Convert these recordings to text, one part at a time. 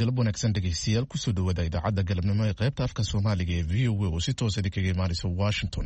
galab wanaagsan dhegaystayaal kusoo dhawaada idaacadda galabnimo ee qaybta afka Soomaaliga ee VOA oo si toos ah kaga imaanaysa Washington.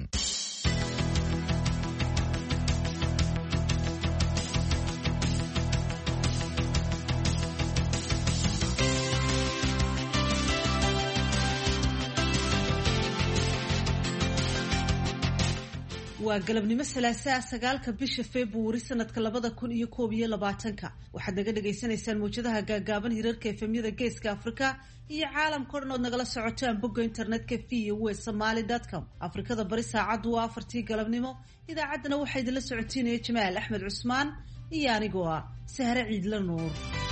waa galabnimo salaasaa 9 bisha February sanadka 2021 waxaad naga dhageysanaysaan mowjadaha gaagaaban hirarka efemyada geeska Afrika iyo caalamka dhan oo nagala socotaan bogga internetka voasomali.com. Afrikada bari saacadu waa 4 galabnimo. Idaacaddana waxaa idinla socotiinaya Jamaal Axmed Cusmaan iyo anigoo ah Sahre Ciidla Nuur.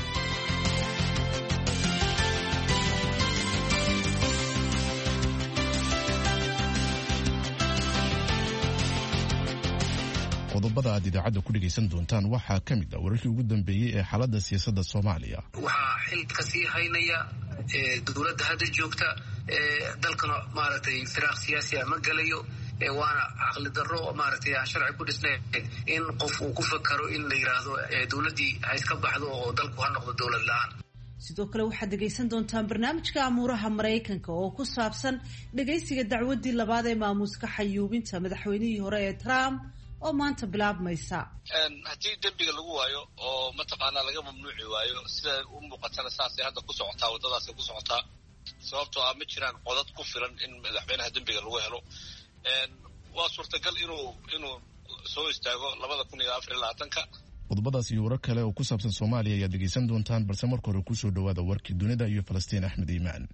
qodobada aad idaacadda ku dhageysan doontaan waxaa ka mid ah wararkii ugu dambeeyay ee xaaladda siyaasadda Soomaaliya. waxaa xil ka sii haynaya dowladda hadda joogta dalkana maaragtay firaaq siyaasi ma galayo waana aqli darro maaragtay aan sharci ku dhisnayn in qof uu ku fakaro in la yiraahdo dowladdii ha iska baxdo oo dalku ha noqdo dowlad la'aan. sidoo kale waxaad dhageysan doontaan barnaamijka amuuraha Mareykanka oo ku saabsan dhageysiga dacwadii labaad ee maamuuska xayuubinta madaxweynihii hore ee Trump oo maanta bilaabmaysa. haddii dembiga lagu waayo oo mataqaanaa laga mamnuuci waayo sida u muuqatana saasay hadda ku socotaa waddadaasay ku socotaa sababtoo ah ma jiraan codad ku filan in madaxweynaha dembiga lagu helo. waa suurtagal inuu soo istaago 2024. qodobadaas iyo warar kale oo ku saabsan Soomaaliya ayaad dhegeysan doontaan balse marka hore kusoo dhawaada warkii dunida iyo Falastiin Axmed Iimaan.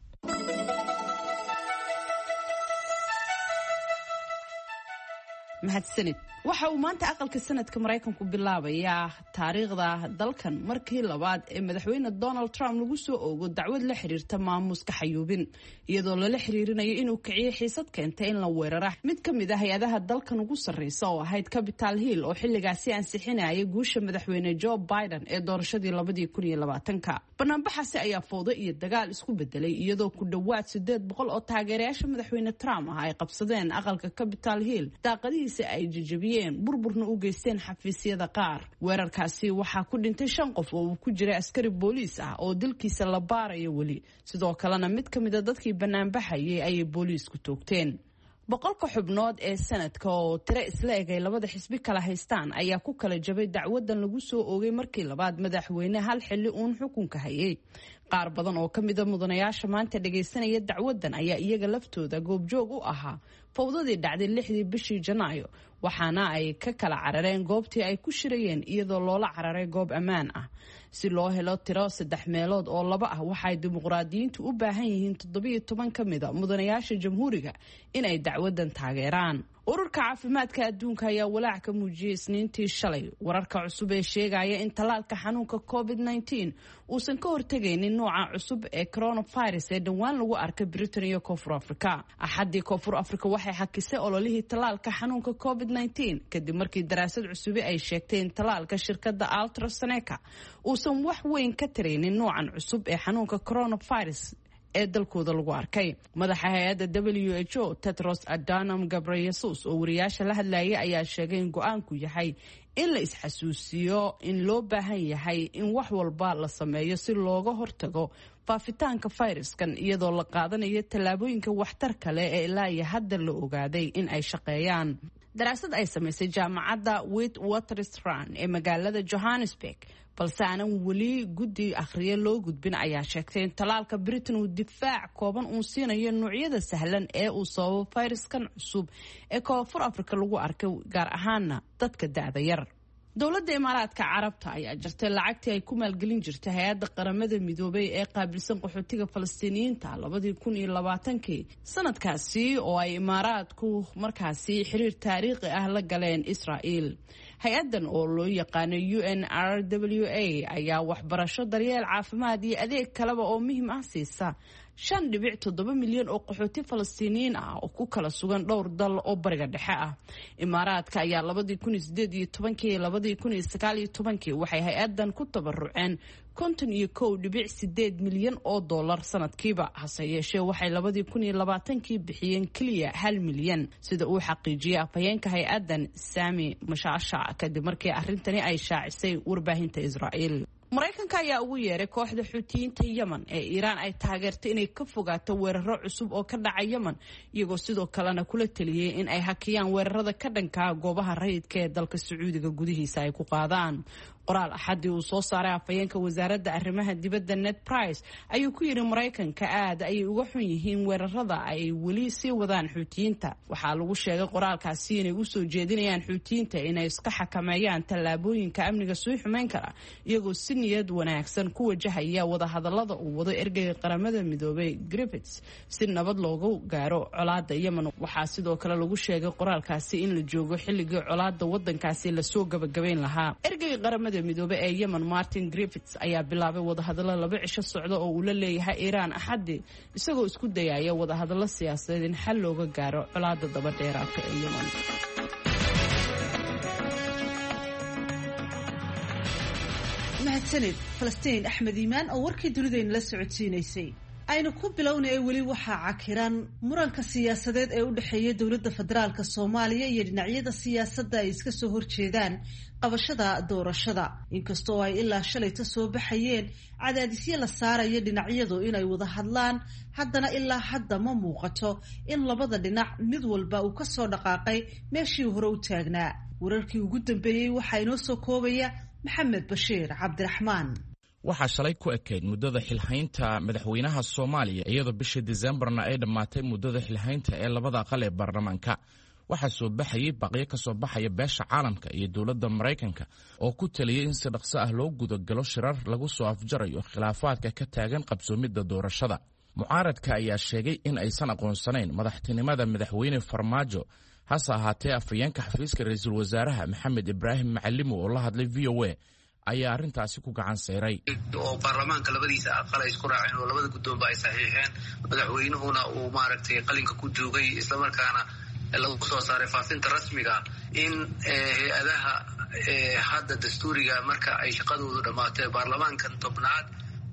mahadsanid. waxa uu maanta aqalka sanadka Mareykanku bilaabayaa taariikhda dalkan markii labaad ee madaxweyne Donald Trump lagu soo oogo dacwad la xiriirta maamuuska xayuubin iyadoo lala xiriirinayo inuu kiciyo xiisad keentay in la weeraro mid ka mid ah hay'adaha dalkan ugu sarreysa oo ahayd Capitol Hill oo xilligaasi ansixinayay guusha madaxweyne Joe Biden ee doorashadii 2020. banaanbaxaasi ayaa fowdo iyo dagaal isku bedelay iyadoo ku dhawaad 800 oo taageerayaasha madaxweyne Trump ah ay qabsadeen aqalka Capitol Hill daaqadihiisa ay jajabiyeen burburna u geysteen xafiisyada qaar. weerarkaasi waxaa ku dhintay 5 qof oo ku jira askari booliis ah oo dilkiisa la baarayo weli sidoo kalena mid ka mid ah dadkii banaanbaxayay ay booliisku toogteen. 100 xubnood ee sanadka oo tiro isla egay labada xisbi kala haystaan ayaa ku kala jabay dacwadan lagu soo oogay markii labaad madaxweyne hal xilli uun xukunka hayay. qaar badan oo ka mid ah mudanayaasha maanta dhageysanaya dacwadan ayaa iyaga laftooda goobjoog u ahaa fowdadii dhacday 6 bishii Janaayo waxaana ay ka kala carareen goobtii ay ku shirayeen iyadoo loola cararay goob ammaan ah si loo helo tiro 3 meelood oo 2 ah. waxay dimuqraadiyiintu u baahan yihiin 17 ka mid ah mudanayaasha jamhuuriga in ay dacwadan taageeraan. ururka caafimaadka adduunka ayaa walaac ka muujiyay Isniintii shalay wararka cusub ee sheegaya in talaalka xanuunka COVID-19 uusan ka hortagaynin nooca cusub ee coronavirus ee dhawaan lagu arkay Britain iyo Koonfur Afrika. Axadii Koonfur Afrika waxay xakisay ololihii talaalka xanuunka COVID-19 kadib markii daraasad cusub ay sheegtay in talaalka shirkadda AstraZeneca uusan wax weyn ka taraynin noocan cusub ee xanuunka coronavirus ee dalkooda lagu arkay. madaxa hay'adda WHO Tedros Adhanom Ghebreyesus oo wariyaasha la hadlayay ayaa sheegay in go'aanku yahay in la isxasuusiyo in loo baahan yahay in wax walba la sameeyo si looga hortago faafitaanka fayraskan iyadoo la qaadanayo tallaabooyinka waxtarka leh ee ilaa iyo hadda la ogaaday in ay shaqeeyaan. daraasad ay samaysay jaamacadda Witwatersrand ee magaalada Johannesburg balse aanan weli guddi akhriye loo gudbin ayaa sheegtay in talaalka Britain uu difaac kooban uu siinayo noocyada sahlan ee uu sababo fayraskan cusub ee Koonfur Afrika lagu arkay gaar ahaana dadka da'da yar. dowladda Imaaraadka Carabta ayaa jirtay lacagtii ay ku maalgelin jirtay hay'adda qaramada midoobay ee qaabilsan qaxootiga Falastiiniyiinta 2020 sanadkaasi oo ay Imaaraadku markaasi xiriir taariikhi ah la galeen Israa'iil. hay-adan oo loo yaqaano UNRWA ayaa waxbarasho, daryeel caafimaad iyo adeeg kaleba oo muhiim ah siisa 5.7 milyan oo qaxooti Falastiiniyiin ah oo ku kala sugan dhowr dal oo bariga dhexe ah. Imaaraadka ayaa 2018 waxay hay-adan ku tabaruceen 51.8 milyan oo dollar sanadkiiba hase yeeshee waxay 2020 bixiyeen kaliya 1 milyan sida uu xaqiijiyay afhayeenka hay-adan Sami Mashasha kadib markii arrintani ay shaacisay warbaahinta Israa'iil. maraykanka ayaa ugu yeeray kooxda xuutiyiinta yemen ee iiraan ay taageertay inay ka fogaato weeraro cusub oo ka dhaca yemen iyagoo sidoo kalena kula taliyey in ay hakiyaan weerarada ka dhankaa goobaha rayidka ee dalka sacuudiga gudihiisa ay ku qaadaan. qoraal axadii uu soo saaray afhayeenka wasaaradda arrimaha dibadda Ned Price ayuu ku yidhi maraykanka aad ayay uga xun yihiin weerarada ay weli sii wadaan xuutiyiinta. waxaa lagu sheegay qoraalkaasi inay u soo jeedinayaan xuutiyiinta inay iska xakameeyaan tallaabooyinka amniga soo xumeyn kara iyagoo si niyad wanaagsan ku wajahaya wadahadalada uu wado ergeyga qaramada midoobay Griffiths si nabad loogu gaaro colaadda Yemen. waxaa sidoo kale lagu sheegay qoraalkaasi in la joogo xilligii colaadda wadankaasi lasoo gabagabayn lahaa. ergeyga qaramada midoobe ee Yemen Martin Griffiths ayaa bilaabay wadahadalo 2 cisho socda oo uu la leeyahay Iiraan axadii isagoo isku dayaya wadahadalo siyaasadeed in xal looga gaaro colaadda daba dheeraadka ee Yemen. mahadsanid Falastiin Axmed Iimaan oo warkii dunidayna la socodsiinaysay. aynu ku bilownay weli waxaa cakiran muranka siyaasadeed ee u dhaxeeya dowladda federaalka Soomaaliya iyo dhinacyada siyaasadda ay iska soo horjeedaan qabashada doorashada. inkastoo ay ilaa shalayta soo baxayeen cadaadisyo la saarayo dhinacyadu inay wada hadlaan, haddana ilaa hadda ma muuqato in labada dhinac mid walba uu ka soo dhaqaaqay meeshii hore u taagnaa. wararkii ugu dambeeyey waxaa inoo soo koobaya Maxamed Bashiir Cabdiraxmaan. waxaa shalay ku ekayd muddada xilhaynta madaxweynaha Soomaaliya iyadoo bishii Decemberna ay dhammaatay muddada xilhaynta ee labada aqal ee baarlamaanka. waxaa soo baxayay baqyo ka soo baxaya beesha caalamka iyo dowladda Maraykanka oo ku taliyay in si dhaqso ah loo gudagalo shirar lagu soo afjarayo khilaafaadka ka taagan qabsoomidda doorashada. mucaaradka ayaa sheegay in aysan aqoonsanayn madaxtinimada madaxweyne Farmaajo. hase ahaatee afhayeenka xafiiska ra'iisul wasaaraha Maxamed Ibraahim Macalimo oo la hadlay VOA ayaa arrintaasi ku gacan sayray. oo baarlamaanka labadiisa aqal ay isku raaceen oo labada guddoonba ay saxiixeen, madaxweynuhuna uu maaragtay qalinka ku joogay, isla markaana lagu soo saaray faafinta rasmiga in hay-adaha hadda dastuuriga marka ay shaqadoodu dhammaatay baarlamaankan tobnaad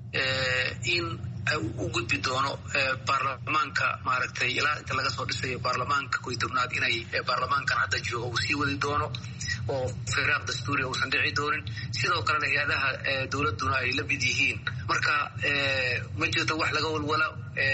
in u gudbi doono baarlamaanka maaragtay ilaa inta laga soo dhisayo baarlamaanka koy tobnaad inay baarlamaankan hadda jooga uu sii wadi doono oo firaaq dastuuri uusan dhici doonin. sidoo kalena hay-adaha dowladuna ay la mid yihiin. marka ma jirto wax laga walwala.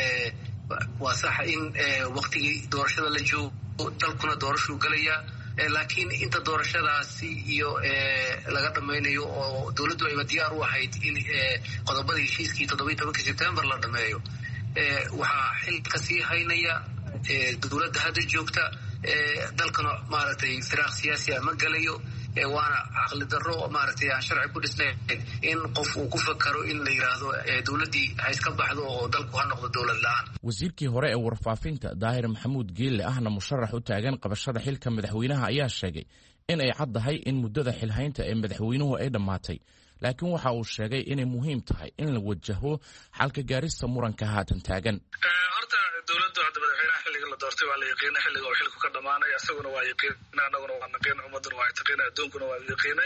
waa sax in waqtigii doorashada la joogo, dalkuna doorashuu galayaa, laakiin inta doorashadaasi iyo laga dhamaynayo oo dowladdu ayba diyaar u ahayd in qodobada heshiiskii 17 Sebtembar la dhameeyo, waxaa xilka sii haynaya dowladda hadda joogta. dalkana maaragtay firaaq siyaasi ma galayo, waana caqli darro maaragtay aan sharci ku dhisnayn in qof uu ku fakaro in la yiraahdo dowladdii ha iska baxdo oo dalku ha noqdo dowlad la'aan. wasiirkii hore ee warfaafinta Daahir Maxamuud Geelle ahna musharax u taagan qabashada xilka madaxweynaha ayaa sheegay in ay caddahay in muddada xilhaynta ee madaxweynuhu ay dhammaatay, laakiin waxa uu sheegay inay muhiim tahay in la wajaho xalka gaarista muranka haatan taagan. dowladdu hadda madaxweynaha xilliga la doortay waa la yaqiinay xilliga uu xilku ka dhamaanaya, isaguna waa yaqiinay, annaguna waa naqiinay, ummaduna waa taqiinay, adduunkuna waa yaqiinay.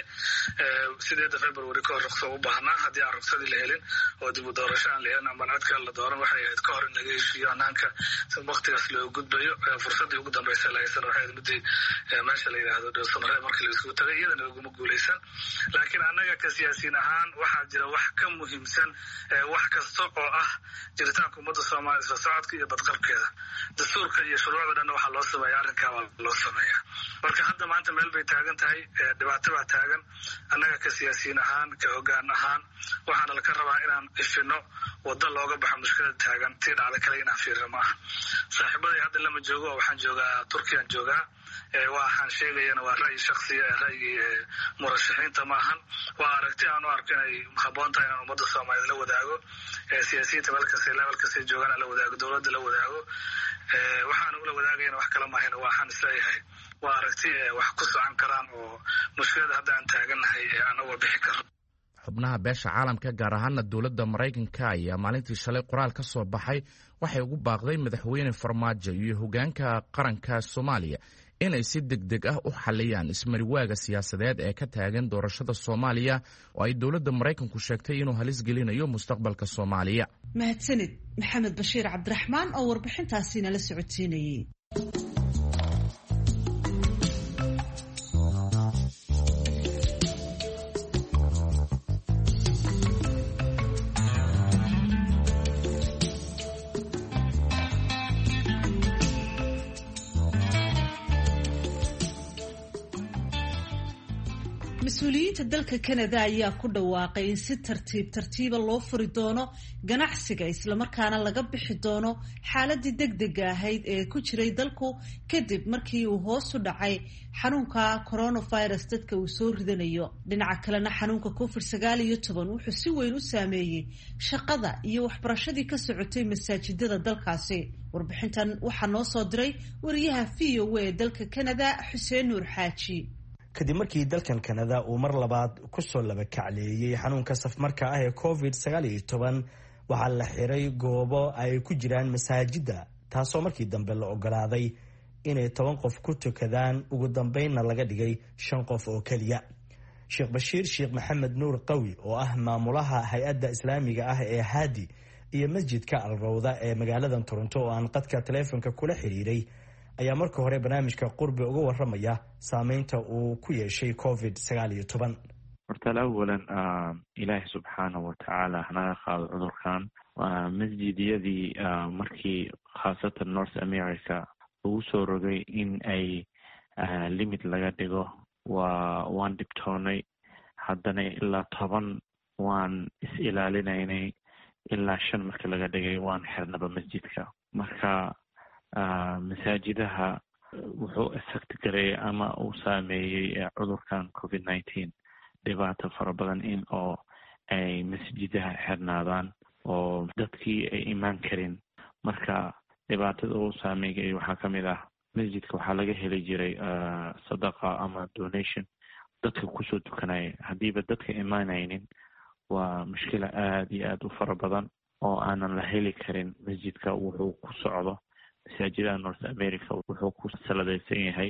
8 February ka hor ruqso u baahnaa, haddii aan ruqsadii la helin oo dib u doorasho aan la helin ama cid kale la dooran, waxay ahayd ka hor in laga heshiiyo hannaanka waqtigaas loo gudbayo. fursaddii ugu dambaysa la haysan waxay ahayd midii meesha la yidhaahdo dhowsanre markii la isugu tagay, iyadana laguma guulaysan. laakiin annaga ka siyaasiyiin ahaan waxaa jira wax ka muhiimsan wax kasta oo ah jiritaanka ummadda Soomaaliya, isla socodka iyo badqabkeeda. dastuurka iyo shuruucda dhan waxaa loo sameeya, arrinkaa waa loo sameeyaa. marka hadda maanta meel bay taagan tahay, dhibaato baa taagan. annaga ka siyaasiyiin ahaan, ka hoggaan ahaan, waxaana laka rabaa inaan ifino waddo looga baxo mushkilada taagan. tii dhacda kale inaan fiirino maaha. saaxiibaday hadda lama joogo, waxaan joogaa Turkiyaan joogaa. waxaan sheegayana waa ra'yi shakhsiya, ra'yi murashaxiinta maahan. waa aragti aan u arko inay habboon tahay inaan ummadda Soomaaliyeed la wadaago, siyaasiyiinta meelkasta levelkasta joogaan la wadaago, dowladda la wadaago. waxaan ula wadaagayana wax kala maahan. waxaan isleeyahay waa aragti wax ku socon karaan oo mushkilada hadda aan taagannahay aan uga bixi karno. xubnaha beesha caalamka gaar ahaana dowladda Maraykanka ayaa maalintii shalay qoraal ka soo baxay waxay ugu baaqday madaxweyne Farmaajo iyo hoggaanka qaranka Soomaaliya inay si degdeg ah u xaliyaan ismariwaaga siyaasadeed ee ka taagan doorashada Soomaaliya oo ay dowladda Maraykanku sheegtay inuu halis gelinayo mustaqbalka Soomaaliya. mahadsanid Maxamed Bashiir Cabdiraxmaan oo warbixintaasi nala socodsiinayay. mas-uuliyiinta dalka Canada ayaa ku dhawaaqay in si tartiiba loo furi doono ganacsiga islamarkaana laga bixi doono xaaladii degdega ahayd ee ku jiray dalku kadib markii uu hoos u dhacay xanuunka coronavirus dadka uu soo ridanayo. Dhinaca kalena xanuunka COVID-19 wuxuu si weyn u saameeyey shaqada iyo waxbarashadii ka socotay masaajidada dalkaasi. Warbixintan waxaa noo soo diray wariyaha VOA ee dalka Canada Xuseen Nuur Xaaji. kadib markii dalkan Canada uu mar labaad ku soo laba kacleeyay xanuunka safmarka ah ee COVID-19 waxaa la xiray goobo ay ku jiraan masaajida taasoo markii dambe la ogolaaday inay 10 qof ku tukadaan ugu dambeynna laga dhigay 5 qof oo kaliya. Sheekh Bashiir Sheekh Maxamed Nuur Qawi oo ah maamulaha hay'adda islaamiga ah ee Haadi iyo masjidka Al-Rawda ee magaalada Toronto oo aan qadka telefoonka kula xiriiray ayaa marka hore barnaamijka qurbi uga waramaya saameynta uu ku yeeshay COVID-19. horta awalan ilaahi subxaanahu wa tacaala hanaga qaado cudurkan masjidiyadii markii khaasatan North America uu soo rogay in ay limit laga dhigo waan dhibtoonay haddana ilaa 10 waan is ilaalinaynay ilaa 5 markii laga dhigay waan xirnaba masjidka. Marka masaajidaha wuxuu effect gareeyay ama uu saameeyey cudurkan COVID-19 dhibaato fara badan in oo ay masjidaha xirnaadaan oo dadkii ay imaan karin. Marka dhibaatada uu saameeyay waxaa ka mid ah masjidka waxaa laga heli jiray sadaqa ama donation dadka kusoo tukanaya. haddiiba dadka imaanaynin waa mushkila aad iyo aad u fara badan oo aanan la heli karin. masjidka wuxuu ku socdo masaajida North America wuxuu ku saladaysan yahay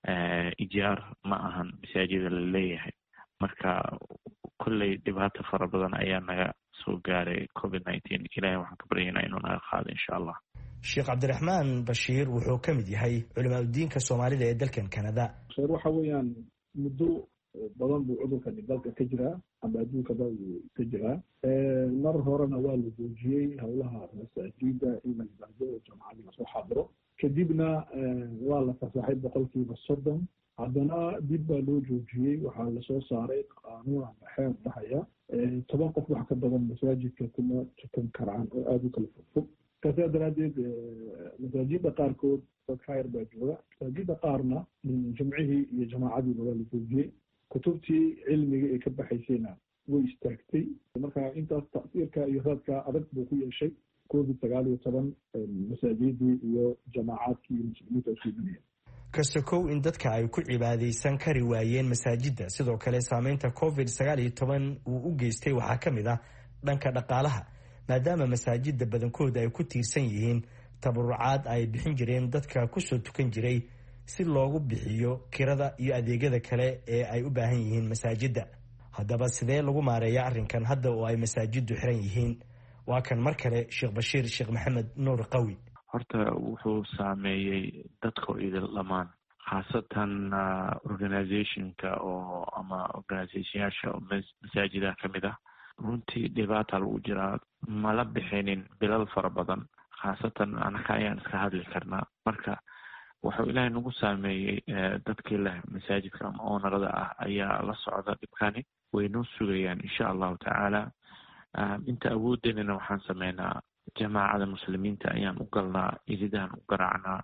ijaar ma ahan masaajida la leeyahay. marka kulley dhibaato fara badan ayaa naga soo gaaray COVID-19. ilaahay waxaan ka baryaynaa inuu naga qaado insha Allah. Sheekh Cabdiraxmaan Bashiir wuxuu ka mid yahay culimada diinka Soomaalida ee dalkan Canada. waxa weeyaan muddo badan buu cudurka dalka ka jiraa ama adduunka baa ka jiraa. mar horena waa la joojiyey howlaha masaajida in la yiraahdo jamacada la soo xaadiro kadibna waa la fasaxay 30%. haddana dib baa loo joojiyey waxaa la soo saaray qaanuun ama xeer dhahaya 10 qof wax ka badan masaajidka kuma tukan karaan oo aad u kala fog. kasaa daraadeed masaajida qaarkood dad khayr baa jooga, masaajida qaarna jimcihii iyo jamaacadiiba waa la joojiyey. kutubtii cilmiga ee ka baxaysayna way istaagtay. marka intaas ta'siirka iyo raadka adag buu ku yeeshay COVID-19 masaajidii iyo jamaacadkii iyo muslimiinta suudiya. kastokow in dadka ay ku cibaadaysan kari waayeen masaajida sidoo kale saameynta COVID-19 uu u geystay waxaa ka mid ah dhanka dhaqaalaha maadaama masaajida badankooda ay ku tiirsan yihiin tabarucaad ay bixin jireen dadka kusoo tukan jiray si loogu bixiyo kirada iyo adeegyada kale ee ay u baahan yihiin masaajida. haddaba sidee lagu maareeyaa arrinkan hadda oo ay masaajidu xiran yihiin? waa kan mar kale Sheekh Bashiir Sheekh Maxamed Nuur Qawi. horta wuxuu saameeyey dadka idil dhamaan khaasatan organizationka oo ama organizationyaasha masaajida ka mid ah. runtii dhibaata lagu jiraa mala bixinin bilal fara badan khaasatan anaka ayaan iska hadli karnaa. marka wuxuu ilaahay nagu saameeyey dadkii leh masaajidka ama oonarada ah ayaa la socda dhibkani way noo sugayaan insha allahu tacaala. inta awoodeenana waxaan sameynaa jamaacada muslimiinta ayaan u galnaa, ididahan u garaacnaa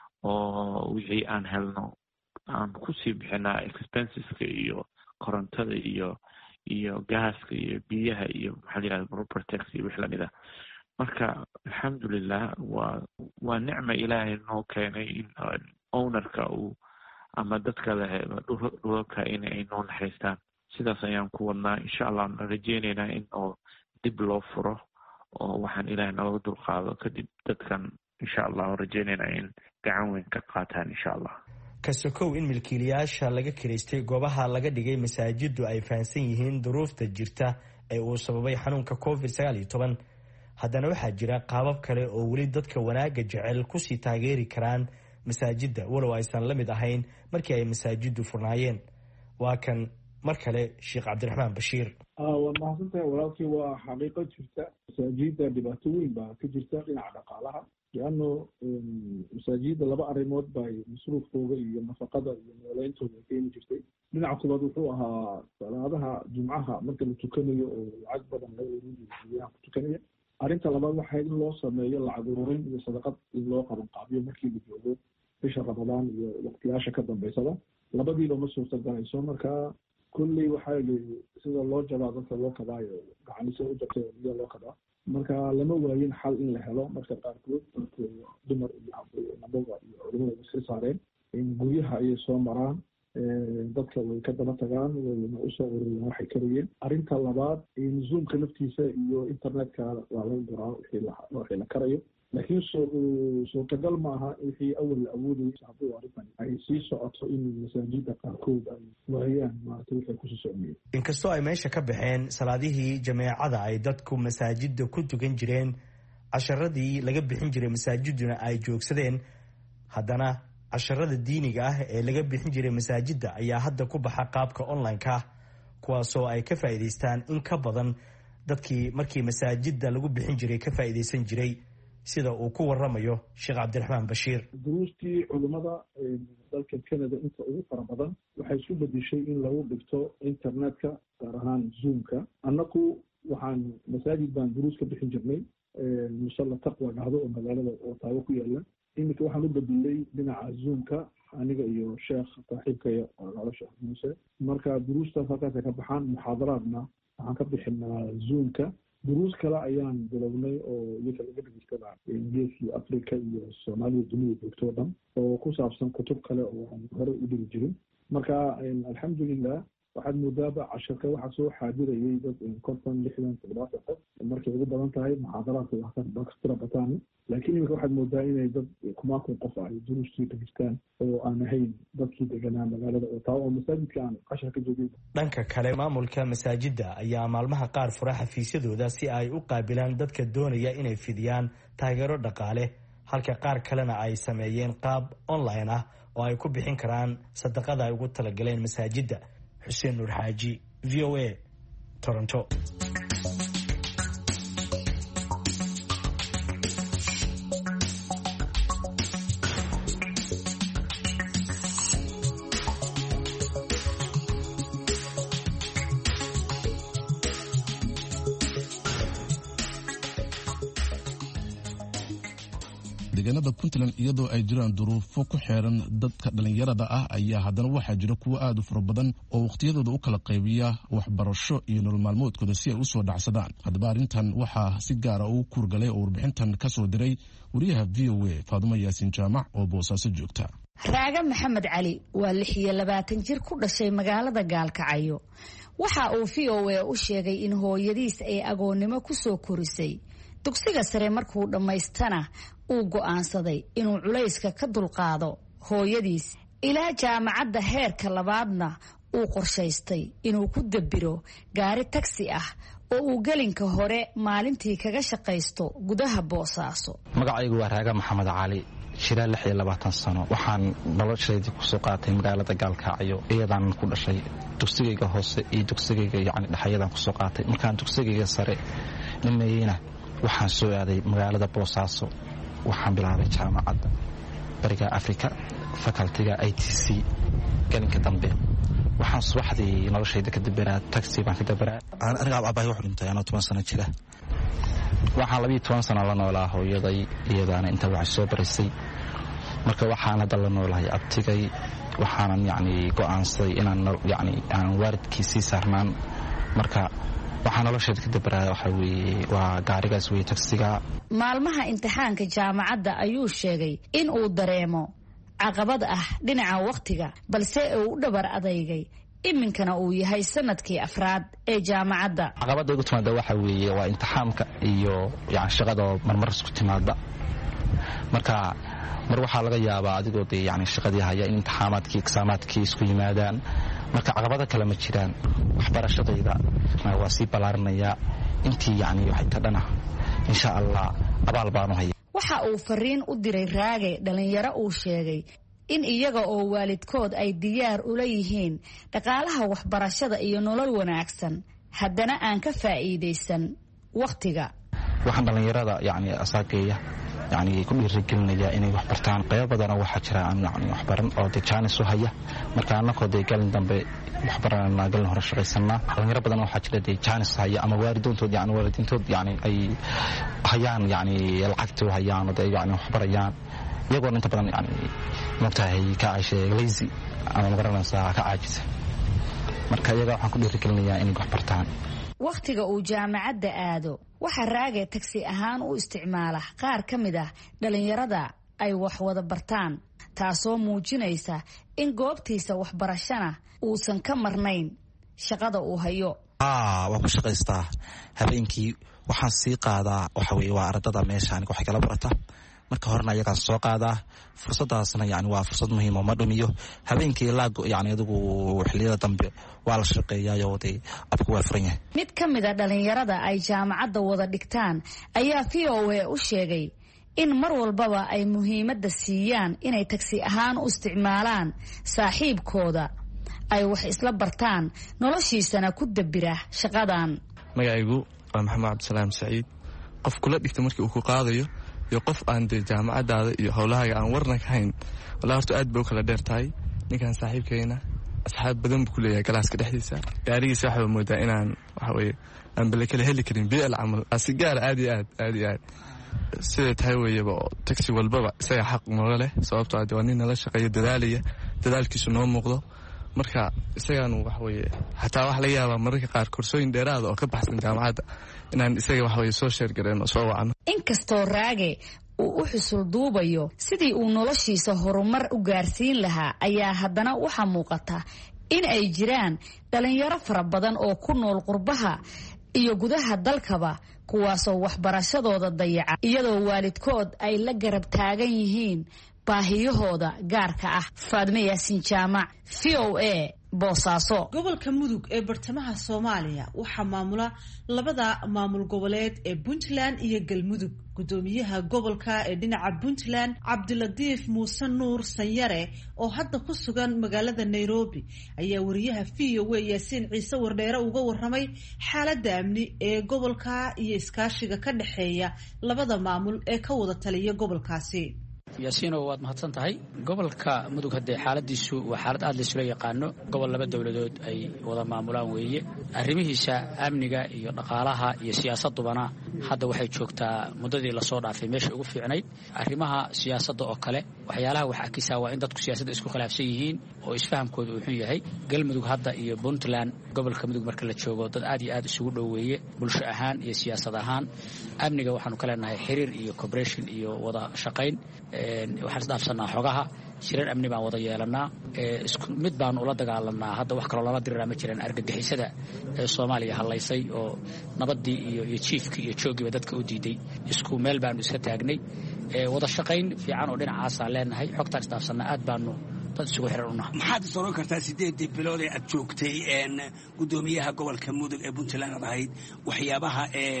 oo wixii aan helno aan kusii bixinaa expenseska iyo korontada iyo gaaska iyo biyaha iyo maxaa la yirahdaa property iyo wix lamid ah. marka alxamdulilah waa nicma ilaahay noo keenay in ownerka uu ama dadka leh dhulka inay noo naxariistaan. sidaas ayaan ku wadnaa insha Allah. rajeynaynaa in oo dib loo furo oo waxaan ilaahay nalaga dulqaado kadib dadkan insha Allah rajeynaynaa in gacan weyn ka qaataan insha Allah. kasokow in milkiilayaasha laga kireystay goobaha laga dhigay masaajidu ay fahansan yihiin duruufta jirta ee uu sababay xanuunka COVID-19 haddana waxaa jira qaabab kale oo weli dadka wanaaga jecel kusii taageeri karaan masaajida walow aysan la mid ahayn markii ay masaajidu furnaayeen. waa kan mar kale Sheekh Cabdiraxmaan Bashiir. waa mahadsantahay walaalkii. waa xaqiiqo jirta masaajida dhibaato weyn baa ka jirta dhinaca dhaqaalaha lianno masaajidda laba arrimood bay masruufkooga iyo nafaqada iyo noolayntooda keeni jirtay. dhinaca koobaad wuxuu ahaa salaadaha jumcaha marka la tukanayo oo lacag badan laga uruuriyaha ku tukanaya. arrinta labaad waxay in loo sameeyo lacag ururin iyo sadaqad in loo qaban qaabiyo markii la joogo bisha ramadaan iyo waqtiyaasha ka dambeysada. labadiiba ma suurtagelayso. marka kulley waxaa sida loo jabaa dadka loo kabaayo gacanise u jabtay biyo loo kabaa. marka lama waayin xal in la helo. marka qaarkood dumar iyo nabaga iyo culimada iska saareen in guryaha ayay soo maraan, dadka way ka daba tagaan, wayna usoo ururiyaan waxay karayeen. arrinta labaad zoomka naftiisa iyo internetka waa laga guraa wixii la karayo, laakiin suurtagal maaha wixii awal la awoodaysa hadduu arrintan ay sii socoto in masaajida qaarkood ay waayaan maaragtay waxay kusii socmiyeen. inkastoo ay meesha ka baxeen salaadihii jameecada ay dadku masaajida ku tukan jireen, casharadii laga bixin jiray masaajiduna ay joogsadeen, haddana casharada diiniga ah ee laga bixin jiray masaajida ayaa hadda ku baxa qaabka online-ka, kuwaasoo ay ka faa'iidaystaan in ka badan dadkii markii masaajida lagu bixin jiray ka faa'iidaysan jiray, sida uu ku waramayo sheekh cabdiraxmaan bashiir. duruustii culimmada dalka Canada inta ugu fara badan waxay isu bedeshay in lagu dhigto internetka, gaar ahaan zoomka. annagu waxaan masaajid baan duruus ka bixin jirnay, musalla taqwa dhahdo oo magaalada Ottawa ku yaala. iminka waxaan u bedelay dhinaca zoomka aniga iyo sheekh saaxiibkaya oo nolosha muuse. marka duruustaas halkaas ay ka baxaan, muxaadaraadna waxaan ka bixinaa zoomka. duruus kale ayaan bilownay oo iyaga laga dhegeysta geeskii Africa iyo Soomaaliya dunida joogto oo dhan, oo ku saabsan kutub kale oo aan hore u dhigi jirin. marka alxamdulilah waxaad moodaaba casharka waxaa soo xaadirayay dad 50-60-70 qof markay ugu badan tahay. muxaadaraadka wax ka tira bataan, laakiin imika waxaad moodaa inay dad kumaakun qof ay duruustii dhegeystaan oo aan ahayn dadkii deganaa magaalada Ottawa oo masaajidka aan cashar ka joogin. dhanka kale maamulka masaajida ayaa maalmaha qaar fura xafiisyadooda si ay u qaabilaan dadka doonaya inay fidiyaan taageero dhaqaale, halka qaar kalena ay sameeyeen qaab online ah oo ay ku bixin karaan sadaqada ay ugu talagaleen masaajida. xuseen nuur xaaji, VOA, Toronto. deegaanada Puntland iyadoo ay jiraan duruufo ku xeeran dadka dhalinyarada ah ayaa haddana waxaa jira kuwo aad u fara badan oo waqtiyadooda u kala qaybiya waxbarasho iyo nolol maalmoodkooda si ay u soo dhacsadaan. haddaba arrintan waxaa si gaara ugu kuurgalay oo warbixintan ka soo diray wariyaha VOA Faadumo Yaasin Jaamac oo Boosaaso joogta. Raaga Maxamed Cali waa 26 jir ku dhashay magaalada Gaalkacyo. waxa uu VOA u sheegay in hooyadiis ay agoonnimo ku soo korisay. dugsiga sare markuu dhammaystana uu go'aansaday inuu culayska ka dulqaado hooyadiis ilaa jaamacadda heerka labaadna uu qorshaystay inuu ku dabiro gaari taksi ah oo uu gelinka hore maalintii kaga shaqaysto gudaha Boosaaso. magacaygu waa Raaga Maxamed Cali, jiraa 26 sano. waxaan nolosheedii ku soo qaatay magaalada Gaalkacyo iyadaan ku dhashay. dugsigayga hoose iyo dugsigayga dhaxayadan ku soo qaatay. markaan dugsigayga sare nimeeyna waxaan soo aaday magaalada Boosaaso. waxaan bilaabay jaamacadda bariga Afrika facultyga ITC galinka dambe. waxaan subaxdii noloshayda ka dabaraa taxi baan ka dabaraa. aniga aabbahay wuxuu dhintay anoo 10 sano jira. waxaan 12 sano la noolaa hooyaday iyadaana inta wax soo barisay. marka waxaan hadda la noolahay abtigay. waxaanan go'aansaday inaan aan waalidkiisii saarnaan. marka waxaan nolosheeda ka dabaraa waxa weeye waa gaarigaas weeye taksiga. maalmaha imtixaanka jaamacadda ayuu sheegay in uu dareemo caqabad ah dhinaca waqtiga, balse uu u dhabar adeygay. iminkana uu yahay sanadkii afraad ee jaamacadda. caqabadda ugu timaada waxa weeye waa imtixaanka iyo shaqada marmar isku timaada. marka mar waxaa laga yaabaa adigoo shaqadii haya in imtixaamaadkii exaamaadkii isku yimaadaan. marka caqabado kale ma jiraan. waxbarashadayda waa sii ballaarinaya intii waxay ka dhana insha Allah abaal baanu haya. waxa uu fariin u diray Raage dhalinyaro uu sheegay in iyaga oo waalidkood ay diyaar u leeyihiin dhaqaalaha waxbarashada iyo nolol wanaagsan, haddana aan ka faa'iideysan waqtiga. waxaan dhalinyarada asaageeya yani ku dhiirigelinaya inay wax bartaan. qaybo badanoo waxaa jira aan yani waxbaran oo dee jaanis u haya marka annakoo dee galin dambe waxbaranana galin hore shaqaysanaa. dhalinyaro badan waxaa jira dee jaanis haya ama waalidiintood yani ay hayaan yani lacagta u hayaan oo dee yani waxbarayaan iyagoona inta badan yani mogtahay ka cayshay lazy ama magaranaysaa ka caajisa. marka iyaga waxaan ku dhiirigelinayaa inay wax bartaan. wakhtiga uu jaamacadda aado waxaa Raage tagsi ahaan u isticmaala qaar ka mid ah dhalinyarada ay wax wada bartaan, taasoo muujinaysa in goobtiisa waxbarashana uusan ka marnayn shaqada uu hayo. waan ku shaqaystaa habeenkii waxaan sii qaadaa waxa weeye waa ardada meeshaan waxay kala barata marka horena ayagaan soo qaadaa. fursadaasna yani waa fursad muhiim oo ma dhumiyo. habeenkii laago yani adigu xilliyada dambe waa la shaqeeyaayoo dee abku waa furan yahay. mid ka mid a dhalinyarada ay jaamacadda wada dhigtaan ayaa VOA u sheegay in mar walbaba ay muhiimadda siiyaan inay tagsi ahaan u isticmaalaan saaxiibkooda ay wax isla bartaan noloshiisana ku dabira shaqadan. magacaygu waa maxamed cabdisalaam saciid. qof kula dhigta markii uu ku qaadayo iyo qof aan dee jaamacadaada iyo howlahaaga aan warna ka hayn walaa horta aad bay u kala dheer tahay. ninkan saaxiibkayna asxaab badan buu ku leeyahay galaaska dhexdiisa. gaarigiisa waxaa moodaa inaan waxaweye aan bale kala heli karin bl camal si gaara aad iyo aad siday tahay weeyaba oo tagsi walbaba isaga xaq nooga leh sababtoo ah waa nin nala shaqeeya dadaalaya dadaalkiisu noo muuqdo. marka isagaanu waxaweye xataa wax laga yaabaa mararka qaar korsooyin dheeraada oo ka baxsan jaamacadda inaan isaga waxaweye soo sheergareen oo soo wacno. inkastoo Raage uu u xusul duubayo sidii uu noloshiisa horumar u gaarsiin lahaa ayaa haddana waxaa muuqata in ay jiraan dhalinyaro fara badan oo ku nool qurbaha iyo gudaha dalkaba kuwaasoo waxbarashadooda dayaca iyadoo waalidkood ay la garab taagan yihiin baahiyahooda gaarka ah. Faadme Yaasin Jaamac, VOA, Boosaaso. gobolka Mudug ee bartamaha Soomaaliya waxaa maamula labada maamul goboleed ee Puntland iyo Galmudug. gudoomiyaha gobolka ee dhinaca Puntland Cabdiladiif Muuse Nuur Sanyare oo hadda ku sugan magaalada Nairobi ayaa wariyaha VOA Yaasiin Ciise Wardheere uga warramay xaaladda amni ee gobolka iyo iskaashiga ka dhaxeeya labada maamul ee ka wada taliya gobolkaasi. yaasiino waad mahadsan tahay. gobolka Mudug haddee xaaladiisu waa xaalad aad laysula yaqaano. gobol laba dowladood ay wada maamulaan weeye. arrimihiisa amniga iyo dhaqaalaha iyo siyaasadubana hadda waxay joogtaa muddadii lasoo dhaafay meesha ugu fiicnayd. arrimaha siyaasadda oo kale waxyaalaha wax akisaa waa in dadku siyaasadda isku khilaafsan yihiin oo isfahamkooda uu xun yahay. Galmudug hadda iyo Puntland gobolka Mudug marka la joogo dad aad iyo aad isugu dhow weeye bulsho ahaan iyo siyaasad ahaan. amniga waxaanu ka leenahay xiriir iyo cooperation iyo wada shaqayn. waxaan isdhaafsanaa xogaha shirar amni baan wada yeelanaa. isku mid baanu ula dagaalanaa. hadda wax kaloo lala diriraa ma jiraan argagixisada ee Soomaaliya halaysay oo nabadii iyo jiifkii iyo joogiiba dadka u diiday. isku meel baanu iska taagnay. wada shaqayn fiican oo dhinacaasa leenahay. xogtaan isdhaafsanaa aad baanu dad isugu xiran unahay. maxaad soo kartaa 8 bilood ee aad joogtay gudoomiyaha gobolka Mudug ee Puntland aad ahayd waxyaabaha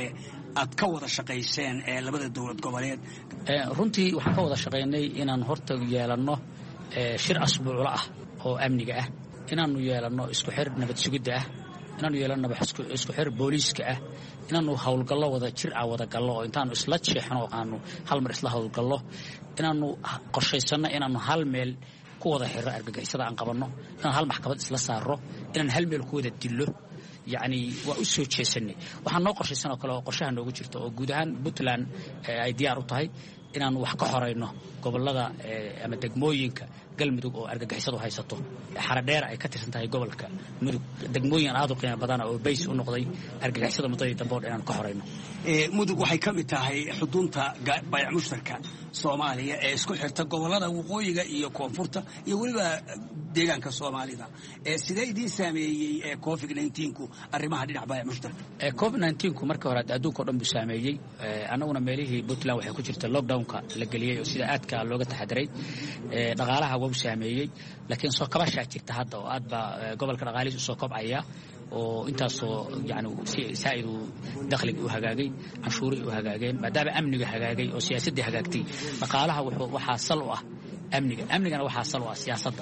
aad ka wada shaqayseen labada dowlad goboleed? runtii waxaan ka wada shaqaynay inaan horta yeelanno shir asbuucla ah oo amniga ah, inaanu yeelanno isku xir nabad sugidda ah, inaanu yeelanno isku xir booliiska ah, inaanu hawlgallo wada jir ah wada gallo oo intaanu isla jeexno oo aanu hal mar isla hawlgallo, inaanu qorshaysanno inaanu hal meel ku wada xiro argagixisada aan qabanno, inaan hal maxkamad isla saarro, inaan hal meel ku wada dillo. yacni waa u soo jeesanay. waxaan noo qorshaysan oo kale oo qorshaha noogu jirta oo guud ahaan Puntland ay diyaar u tahay inaanu wax ka xorayno gobolada ama degmooyinka Galmudug oo argagixisadu haysato. xaradheer ay ka tirsan tahay gobolka Mudug degmooyin aad u qiimo badan oo base u noqday argagixisada muddadii dambe oo inaan ka xorayno. Mudug waxay ka mid tahay xudunta bay'ad mushtarka Soomaaliya ee isku xirta gobolada waqooyiga iyo koonfurta iyo waliba deegaanka Soomaalida. sidee idin saameeyay COVID-19ku arrimaha dhinaca bay'ad mushtarka? COVID-19ku markii hore adduunka oo dhan buu saameeyay. anaguna meelihii Puntland waxay ku jirta lockdownka la geliyay oo sida aadka looga taxadiray. dhaqaalaha wuu saameeyay laakiin soo kabashaa jirta hadda oo aad ba gobolka dhaqaalihiisa soo kobcaya oo intaasoo yani saa'idu dakhliga u hagaagay, canshuurihii u hagaageen, maadaama amniga hagaagay oo siyaasaddii hagaagtay. dhaqaalaha waxaa sal u ah amnigana waxaa sal u ah siyaasadda.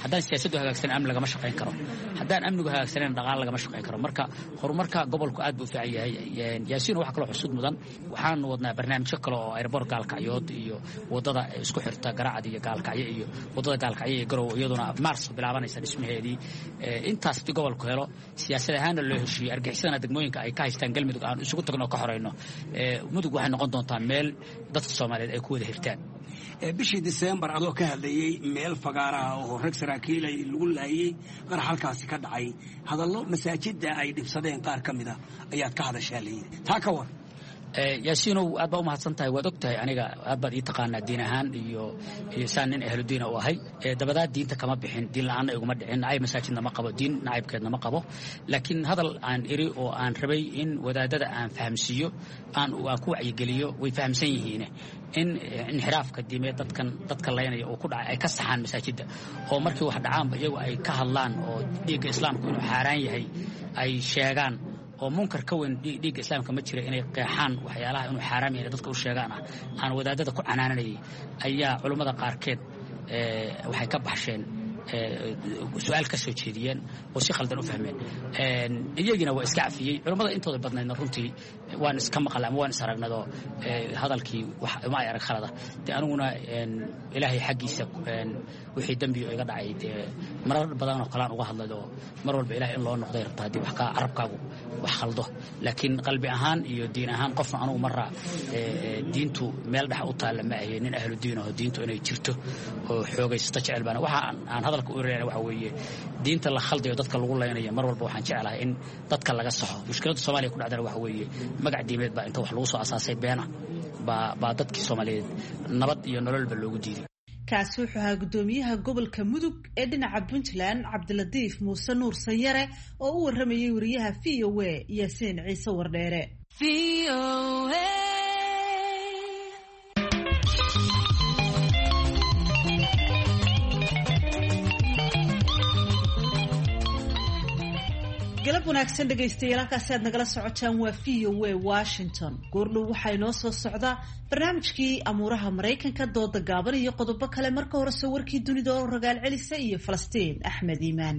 haddaan siyaasaddu hagaagsanan amni lagama shaqayn karo, haddaan amnigu hagaagsanan dhaqaale lagama shaqayn karo. marka horumarka gobolku aad buu u fiican yahay. yaasiin waxa kaloo xusud mudan, waxaanu wadnaa barnaamijyo kale oo airport gaalkacyood iyo wadada isku xirta Garacad iyo Gaalkacyo iyo wadada Gaalkacyo iyo Garowe iyaduna Mars bilaabanaysa dhismaheedii. intaas tii gobolku helo siyaasad ahaan loo heshiiyey argixisada degmooyinka ay ka haystaan Galmudug aan isugu tagno ka horeyno. mudug waxay noqon doontaa meel dadka Soomaaliyeed ay ku wada hirtaan. bishii December adoo ka hadlayay meel fagaaraha oo rag saraakiil ay lagu laayay qarax halkaasi ka dhacay, hadallo masaajidda ay dhibsadeen qaar ka mid ah ayaad ka hadashaa leeyahay, taa ka war. yaasiinow aad baa u mahadsan tahay. waad og tahay aniga aad baad ii taqaanaa diin ahaan iyo saan nin ahlu diina u ahay. dabadaa diinta kama bixin, diin la'aanna iguma dhicin, nacayb masaajidna ma qabo, diin nacaybkeedna ma qabo. laakiin hadal aan iri oo aan rabay in wadaadada aan fahamsiiyo, aan ku wacyigeliyo, way fahamsan yihiin in inxiraafka diimeed dadka laynaya oo ku dhacay ay ka saxaan masaajidda, oo markii wax dhacaanba iyagu ay ka hadlaan oo dhiigga islaamku inuu xaaraan yahay ay sheegaan, oo munkar ka weyn dhiigga islaamka ma jira inay qeexaan waxyaalaha inuu xaaraam yahay dadka u sheegaan aan wadaadada ku canaananayay, ayaa culummada qaarkeed waxay ka baxsheen su-aal ka soo jeediyeen oo si khaldan u fahmeen. iyagina waa iska cafiyey. culummada intooda badnaydna runtii waan iska maqal ama waan is aragnadoo hadalkii ma ay arag khalada. dee aniguna ilaahay xaggiisa wixii dembiyo iga dhacay dee marar badanoo kalaan uga hadlaydoo mar walba ilahay in loo noqday rabta haddii wax carabkaagu wax khaldo. laakiin qalbi ahaan iyo diin ahaan qofna anugu marra diintu meel dhex u taalla ma ahe nin ahlu diin aho diintu inay jirto oo xoogaysato jecel baana. waxa aan hadalka u reena waxa weeye diinta la khaldayo dadka lagu leynaya mar walba waxaan jecelahay in dadka laga saxo. mushkiladda Soomaaliya ku dhacdana waxa weeye magac diimeed baa inta wax lagu soo asaasay beena baa dadkii Soomaaliyeed nabad iyo nololba loogu diiday. kaasi wuxuu ahaa gudoomiyaha gobolka Mudug ee dhinaca Puntland Cabdilatiif Muuse Nuur Sanyare oo u waramayay wariyaha VOA Yaasiin Ciise Wardheere. galab wanaagsan dhegaystayaal, halkaasi aad nagala socotaan waa VOA Washington. goordhow waxaa inoo soo socdaa barnaamijkii amuuraha Maraykanka, dooda gaaban iyo qodobo kale. marka hore soo warkii dunida oo ragaal celisa iyo Falastiin Axmed Iimaan.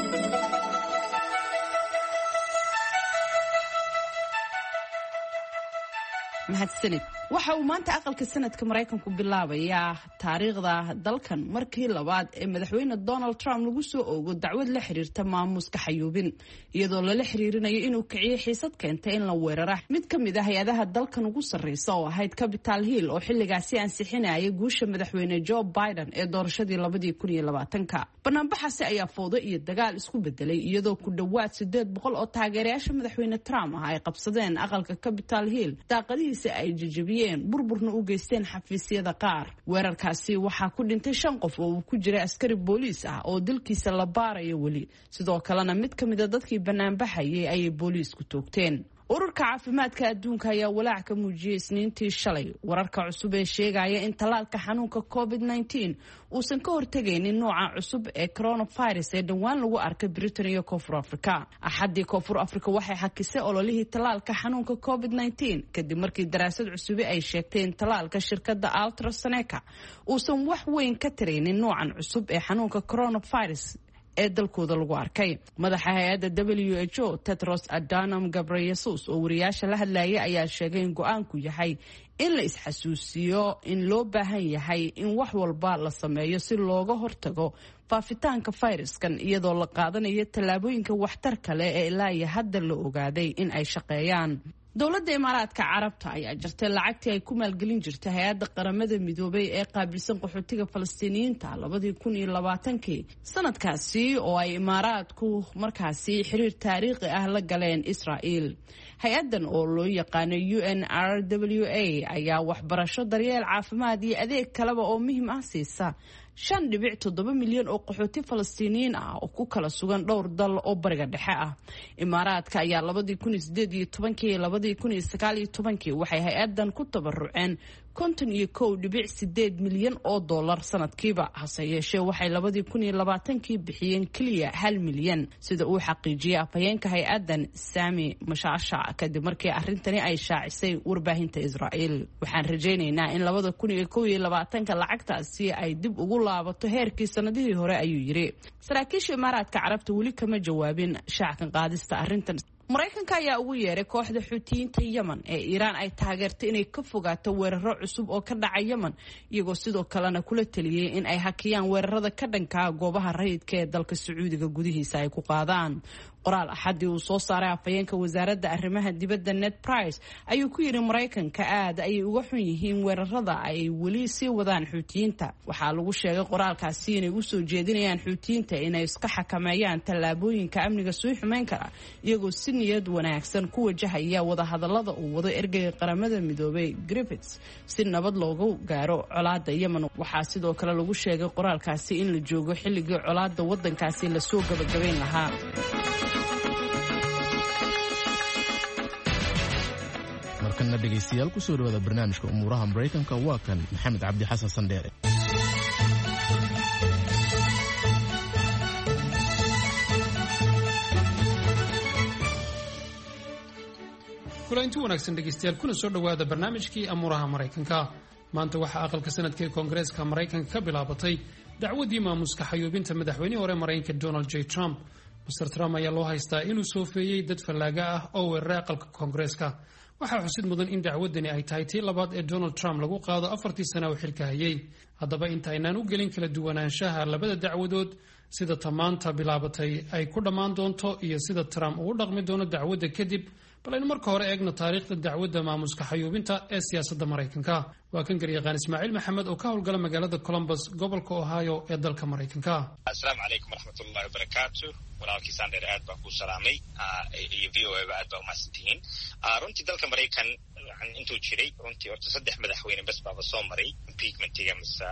mahadsanid. waxa uu maanta aqalka sanadka Maraykanku bilaabayaa taariikhda dalkan markii labaad ee madaxweyne Donald Trump lagu soo oogo dacwad la xiriirta maamuska xayuubin, iyadoo lala xiriirinayo inuu kiciyo xiisad keentay in la weeraro mid ka mid ah hay'adaha dalkan ugu sarreysa oo ahayd Capitol Hill oo xilligaasi ansixinaya guusha madaxweyne Joe Biden ee doorashadii 2020. banaanbaxaasi ayaa fowdo iyo dagaal isku bedelay, iyadoo ku dhawaad 800 oo taageerayaasha madaxweyne Trump ah ay qabsadeen aqalka Capitol Hill, daaqadihiisa ay jajabiyeen, burburna u geysteen xafiisyada qaar. weerarkaasi waxaa ku dhintay 5 qof oo uu ku jiray askari booliis ah oo dilkiisa la baarayo weli. sidoo kalena mid ka mid ah dadkii banaanbaxayay ayay booliisku toogteen. ururka caafimaadka adduunka ayaa walaac ka muujiyay Isniintii shalay wararka cusub ee sheegaya in talaalka xanuunka COVID-19 uusan ka hortagaynin nooca cusub ee coronavirus ee dhawaan lagu arkay Britain iyo Koonfur Afrika. Axaddii Koonfur Afrika waxay xakisay ololihii talaalka xanuunka COVID-19 kadib markii daraasad cusub ay sheegtay in talaalka shirkadda AstraZeneca uusan wax weyn ka taraynin noocan cusub ee xanuunka coronavirus ee dalkooda lagu arkay. madaxa hay'adda WHO Tedros Adhanom Ghebreyesus oo wariyaasha la hadlayay ayaa sheegay in go'aanku yahay in la isxasuusiyo in loo baahan yahay in wax walba la sameeyo si looga hortago faafitaanka fayraskan, iyadoo la qaadanayo tallaabooyinka waxtarka leh ee ilaa iyo hadda la ogaaday in ay shaqeeyaan. dowladda Imaaraadka Carabta ayaa jirtay lacagtii ay ku maalgelin jirtay hay'adda qaramada midoobay ee qaabilsan qaxootiga Falastiiniyiinta 2020 sanadkaasi oo ay Imaaraadku markaasi xiriir taariikhi ah la galeen Israa'iil. hay-addan oo loo yaqaano UNRWA ayaa waxbarasho, daryeel caafimaad iyo adeeg kaleba oo muhiim ah siisa 5.7 milyan oo qaxooti Falastiiniyiin ah oo ku kala sugan dhowr dal oo bariga dhexe ah. Imaaraadka ayaa 2018 iyo 2019 waxay hay-addan ku tabaruceen $51.8 milyan sanadkiiba. hase yeeshee waxay 2020 bixiyeen keliya 1 milyan, sida uu xaqiijiyay afhayeenka hay-adan Sami Mashasha kadib markii arrintani ay shaacisay warbaahinta Israa'iil. waxaan rajaynaynaa in 2021 lacagtaasi ay dib ugu laabato heerkii sanadihii hore, ayuu yiri. saraakiisha Imaaraadka Carabta weli kama jawaabin shaacan qaadista arrintan. Maraykanka ayaa ugu yeeray kooxda Xuutiyiinta Yemen ee Iiraan ay taageerto inay ka fogaato weeraro cusub oo ka dhaca Yemen, iyagoo sidoo kalena kula taliyay in ay hakiyaan weerarada ka dhanka goobaha rayidka ee dalka Sacuudiga gudihiisa ay ku qaadaan. qoraal axadii uu soo saaray afhayeenka wasaaradda arrimaha dibadda Ned Price ayuu ku yiri Maraykanka aad ayay uga xun yihiin weerarada ay weli sii wadaan Xuutiyiinta. waxaa lagu sheegay qoraalkaasi inay u soo jeedinayaan Xuutiyiinta inay iska xakameeyaan tallaabooyinka amniga soo xumeyn kara, iyagoo si niyad wanaagsan ku wajahaya wadahadalada uu wado ergeyga qaramada midoobay Griffiths si nabad loogu gaaro colaadda Yemen. waxaa sidoo kale lagu sheegay qoraalkaasi in la joogo xilligii colaadda waddankaasi la soo gabagabayn lahaa. markana dhegaystayaal ku soo dhawaada barnaamijka umuuraha Maraykanka. waa kan Maxamed Cabdi Xasan Sandheere. kulanti wanaagsan dhegaystayaal, kuna soo dhawaada barnaamijkii amuuraha Maraykanka. maanta waxaa aqalka sanadka ee Koongareeska Maraykanka ka bilaabatay dacwadii maamuska xayuubinta madaxweynihii hore Maraykanka Donald J. Trump. Mr. Trump ayaa loo haystaa inuu soofeeyey dad fallaaga ah oo weeraray aqalka Koongareeska. waxaa xusid mudan in dacwadani ay tahay tii labaad ee Donald Trump lagu qaado 4 sano oo xilka hayay. haddaba intaynaan u gelin kala duwanaanshaha labada dacwadood, sida tamaanta bilaabatay ay ku dhammaan doonto iyo sida Trump uu dhaqmi doono dacwadda kadib, bal aynu marka hore eegno taariikhda dacwadda maamuska xayuubinta ee siyaasadda Maraykanka. waa kan garyaqaan Ismaaciil Maxamed oo ka howlgala magaalada Columbus, gobolka Ohio ee dalka Maraykanka. Assalaamu calaykum waraxmatullaahi wabarakaatu. walaalkii Sandheer aad baan ku salaamay iyo VOA aad baa umahadsantihiin. runtii dalka Maraykan intuu jiray runtii horta 3 madaxweyne bas baaba soo maray impeachmentiga mise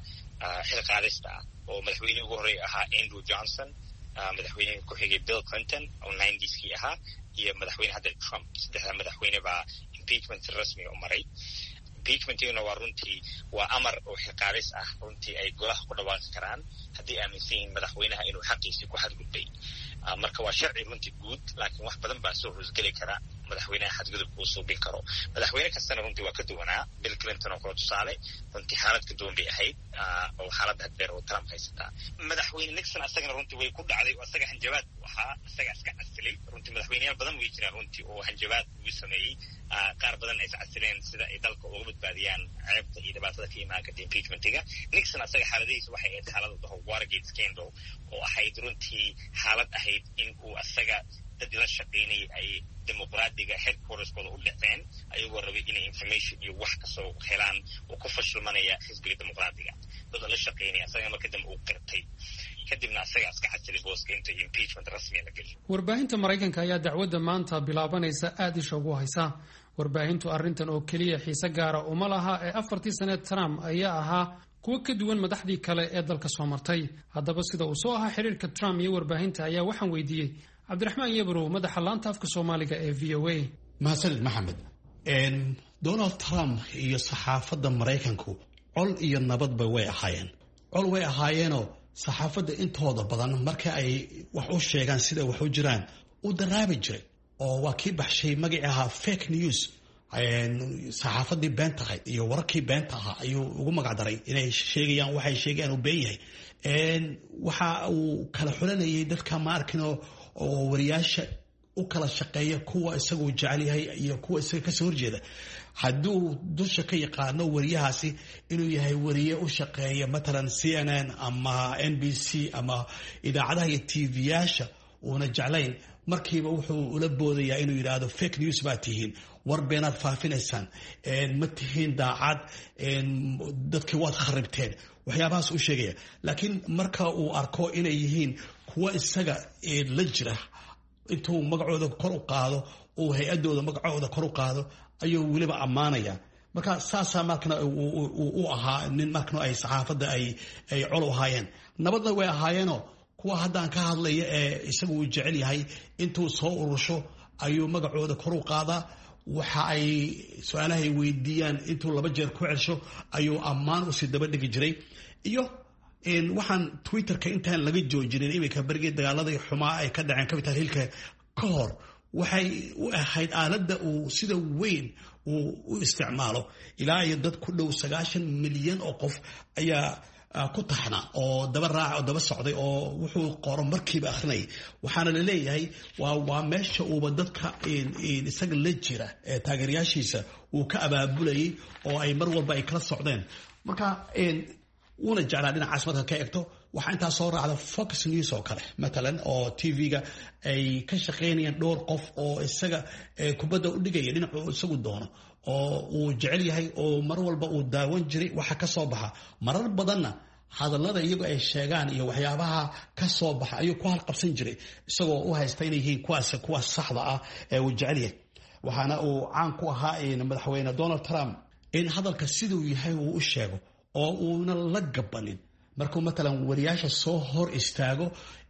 xil qaadista ah, oo madaxweynihii ugu horreeyay ahaa Andrew Johnson, madaxweynihii ku xigay Bill Clinton oo 90skii ahaa, iyo madaxweyne hadda Trump. 3 madaxweyne baa impeachment rasmi u maray. impeachmentiguna waa runtii waa amar oo xilqaadis ah, runtii ay golaha ku dhawaaqi karaan haddii aaminsan yihiin madaxweynaha inuu xaqiisii ku xadgudbay. marka waa sharci runtii guud, laakiin wax badan baa soo hoosgeli kara madaxweynaha xadgudubka uu suubin karo. madaxweyne kastana runtii waa ka duwanaa. Bill Clinton oo kale tusaale, runtii xaalad ka duwan bay ahayd oo xaaladda haddeer oo Trump haysataa. madaxweyne Nixon asagana runtii way ku dhacday oo asaga hanjabaad u ahaa, asaga iska casilay. runtii madaxweyneyaal badan way jiraan runtii oo hanjabaad ugu sameeyey, qaar badan ay iscasileen sida ay dalka uga badbaadiyaan ceebta iyo dhibaatada ka imaan karta impeachmentiga. Nixon asaga xaaladihiisa waxay ahayd xaalada dhaho Watergate scandal oo ahayd runtii xaalad ahayd in uu asaga dad la shaqaynayay ay dimuqraadiga headquarterskooda u dhaceen ayagoo rabay inay information iyo wax kasoo helaan oo ku fashilmanaya xisbiga dimuqraadiga. dad la shaqaynaya asaga marka dambe uu qirtay, kadibna asaga iska casilay booska inta impeachment rasmi la geliyo. warbaahinta Maraykanka ayaa dacwadda maanta bilaabanaysa aad isha ugu haysa. warbaahintu arrintan oo keliya xiise gaara uma laha ee 4 sano Trump ayaa ahaa kuwa ka duwan madaxdii kale ee dalka soo martay. haddaba sida uu soo ahaa xiriirka Trump iyo warbaahinta ayaa waxaan weydiiyey Cabdiraxmaan Yabrow, madaxa laanta afka Soomaaliga ee VOA. mahadsanid Maxamed. Donald Trump iyo saxaafadda Maraykanku col iyo nabadba way ahaayeen. col way ahaayeenoo saxaafadda intooda badan marka ay wax u sheegaan sida wax u jiraan u daraabi jiray, oo waa kii baxshay magacii ahaa fake news. saxaafaddii beenta ahayd iyo wararkii beenta ahaa ayuu ugu magac daray inay sheegayaan waxay sheegayaan uu been yahay. waxa uu kala xulanayay dadka ma arkin oo wariyaasha u kala shaqeeya kuwa isagu jecel yahay iyo kuwa isaga kasoo horjeeda. hadduu dusha ka yaqaano wariyahaasi inuu yahay wariye u shaqeeya matalan CNN ama NBC ama idaacadaha iyo TV-yaasha uuna jeclayn, markiiba wuxuu ula boodayaa inuu yidhaahdo fake news baa tihiin, war beenaad faafinaysaan, ma tihiin daacad, dadkii waad kharibteen, waxyaabahaas u sheegaya. laakiin marka uu arko inay yihiin kuwa isaga la jira, intuu magacooda kor u qaado uu hay-adooda magacooda kor u qaado ayuu weliba ammaanaya. marka saasaa markana u ahaa nin markana ay saxaafadda ay col u ahaayeen. nabadna way ahaayeenoo kuwa haddaan ka hadlaya ee isagu uu jecel yahay intuu soo urursho ayuu magacooda kor u qaadaa, waxa ay su-aalaha ay weydiiyaan intuu 2 jeer ku celsho ayuu ammaan usii daba dhigi jiray. iyo waxaan Twitterka intaan laga joojinin iminka berigii dagaaladii xumaa ay ka dhaceen Capitol Hillka ka hor waxay u ahayd aaladda uu sida weyn u isticmaalo. ilaa iyo dad ku dhow 90 milyan oo qof ayaa ku taxna oo daba raac oo daba socday oo wuxuu qoro markiiba akhrinay. waxaana la leeyahay waa meesha uuba dadka isaga la jira ee taageerayaashiisa uu ka abaabulayay oo ay mar walba ay kala socdeen. marka una jeclaa dhinacaas marka ka eegto waxaa intaa soo raacda Fox News oo kale matalan oo TV-ga ay ka shaqeynayaan dhowr qof oo isaga kubadda u dhigaya dhinacu isagu doono oo uu jecel yahay oo mar walba uu daawan jiray waxa ka soo baxa. marar badanna hadallada iyagu ay sheegaan iyo waxyaabaha ka soo baxa ayuu ku halqabsan jiray isagoo u haysta inay yihiin kuwaas saxda ah ee uu jecel yahay. waxaana uu caan ku ahaa madaxweyne Donald Trump in hadalka siduu yahay uu u sheego oo uuna la gabanin. markuu matalan wariyaasha soo hor istaago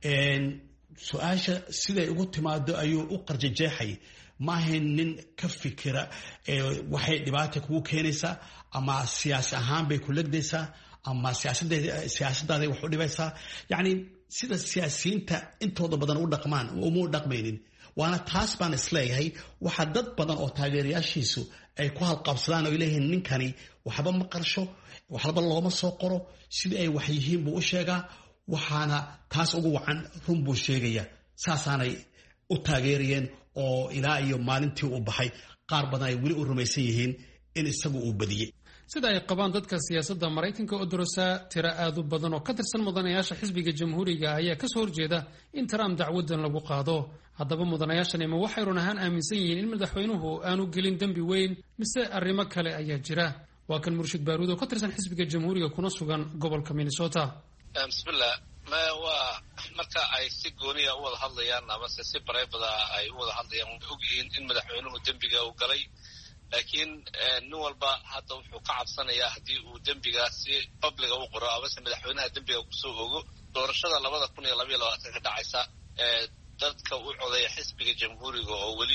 su-aasha siday ugu timaado ayuu u qarjajeexay. ma ahayn nin ka fikira waxay dhibaata kugu keenaysaa ama siyaasi ahaan bay ku legdaysaa ama siyaasadaaday wax u dhibaysaa. yacni sida siyaasiyiinta intooda badan u dhaqmaan uma dhaqmaynin. waana taas baan isleeyahay waxa dad badan oo taageerayaashiisu ay ku halqabsadaan oo leeyihiin ninkani waxba ma qarsho waxba looma soo qoro sidii ay wax yihiin buu u sheegaa. waxaana taas ugu wacan run buu sheegaya. saasaanay u taageerayeen oo ilaa iyo maalintii uu baxay qaar badan ay weli u rumaysan yihiin in isagu uu badiyey. sida ay qabaan dadka siyaasadda Maraykanka oo dorosa tira aad u badan oo ka tirsan mudanayaasha xisbiga jamhuuriga ayaa ka soo horjeeda in Trump dacwadan lagu qaado. haddaba mudanayaashani ma waxay run ahaan aaminsan yihiin in madaxweynuhu aanu gelin dambi weyn mise arrimo kale ayaa jira? waa kan Murshid Baaruud oo ka tirsan xisbiga jamhuuriga kuna sugan gobolka Minnesota. bismillah ma waa marka ay si gooniya u wada hadlayaan ama si bareebada ay u wada hadlayaan way ogyihiin in madaxweynuhu dambiga uu galay. laakiin nin walba hadda wuxuu ka cabsanayaa haddii uu dembigaasi publiga u qoro amase madaxweynaha dembiga kusoo ogo doorashada 2022 ka dhacaysa dadka u codeeya xisbiga jamhuuriga oo weli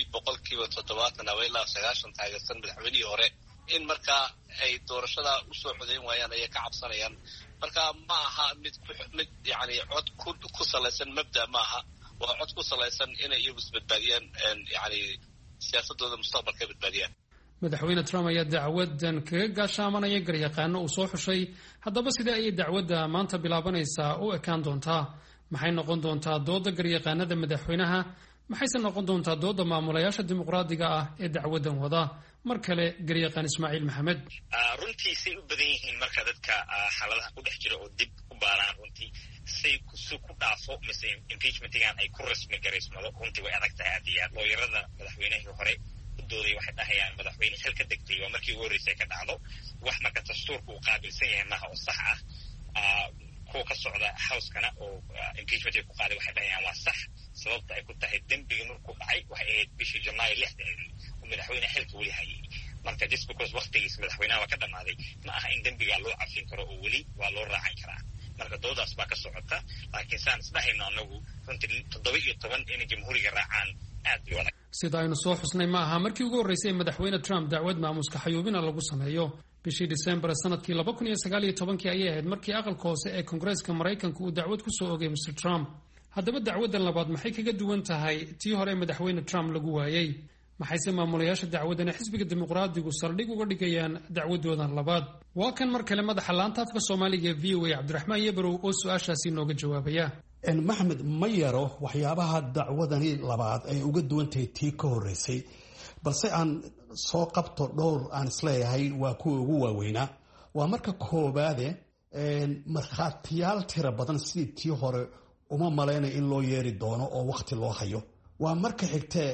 70% ama ilaa 90 taageersan madaxweynihii hore in markaa ay doorashada usoo codeyn waayaan ayay ka cabsanayaan. marka ma aha mid yani cod ku salaysan mabda maaha. waa cod ku salaysan inay iyagu isbadbaadiyaan yani siyaasadooda mustaqbalka badbaadiyaan. madaxweyne Trump ayaa dacwadan kaga gaashaamanaya garyaqaano uu soo xushay. haddaba sidee ayay dacwadda maanta bilaabanaysaa u ekaan doontaa? maxay noqon doontaa dooda garyaqaanada madaxweynaha? maxayse noqon doontaa dooda maamulayaasha dimuqraadiga ah ee dacwadan wada? mar kale garyaqaan Ismaaciil Maxamed. runtii say u badan yihiin marka dadka xaaladaha ku dhex jira oo dib u baaraan runtii say ku dhaafo mise impeachmentigan ay ku rasmi garaysmado runtii way adag tahay aad iyo aad. looyarada madaxweynihii hore dooday waxay dhahayaan madaxweyne xil ka degtay waa markii ugu horreysay ka dhacdo wax marka dastuurka uu qaabilsan yahay maaha oo sax ah. kuwa ka socda housekana oo impeachment ay ku qaaday waxay dhahayaan waa sax sababta ay ku tahay dembiga markuu dhacay waxay ahayd bishii Janaayo 6 oo madaxweyne xilka weli hayay. marka just because waqtigiisa madaxweynaha waa ka dhamaaday ma aha in dembiga loo cafin karo oo weli waa loo raacan karaa. marka doodaas baa ka socota laakiin saan isdhahayno anagu runtii 17 inay jamhuuriga raacaan aad u adag. sida aynu soo xusnay ma aha markii ugu horreysay madaxweyne Trump dacwad maamuska xayuubina lagu sameeyo. bishii December sanadkii 2019 ayay ahayd markii aqalka hoose ee Kongareeska Maraykanka uu dacwad ku soo oogay Mr. Trump. haddaba dacwadan labaad maxay kaga duwan tahay tii hore madaxweyne Trump lagu waayay? maxayse maamulayaasha dacwadan ee xisbiga dimuqraadigu saldhig uga dhigayaan dacwadoodan labaad? waa kan mar kale madaxa laanta afka Soomaaliga ee VOA Cabdiraxmaan Yebrow oo su'aashaasi nooga jawaabaya. maxamed ma yaro waxyaabaha dacwadani labaad ay uga duwan tahay tii ka horreysay, balse aan soo qabto dhowr aan isleeyahay waa kuwa ugu waaweynaa. waa marka koobaade markhaatiyaal tira badan sidii tii hore uma malaynayo in loo yeeri doono oo waqti loo hayo. waa marka xigtee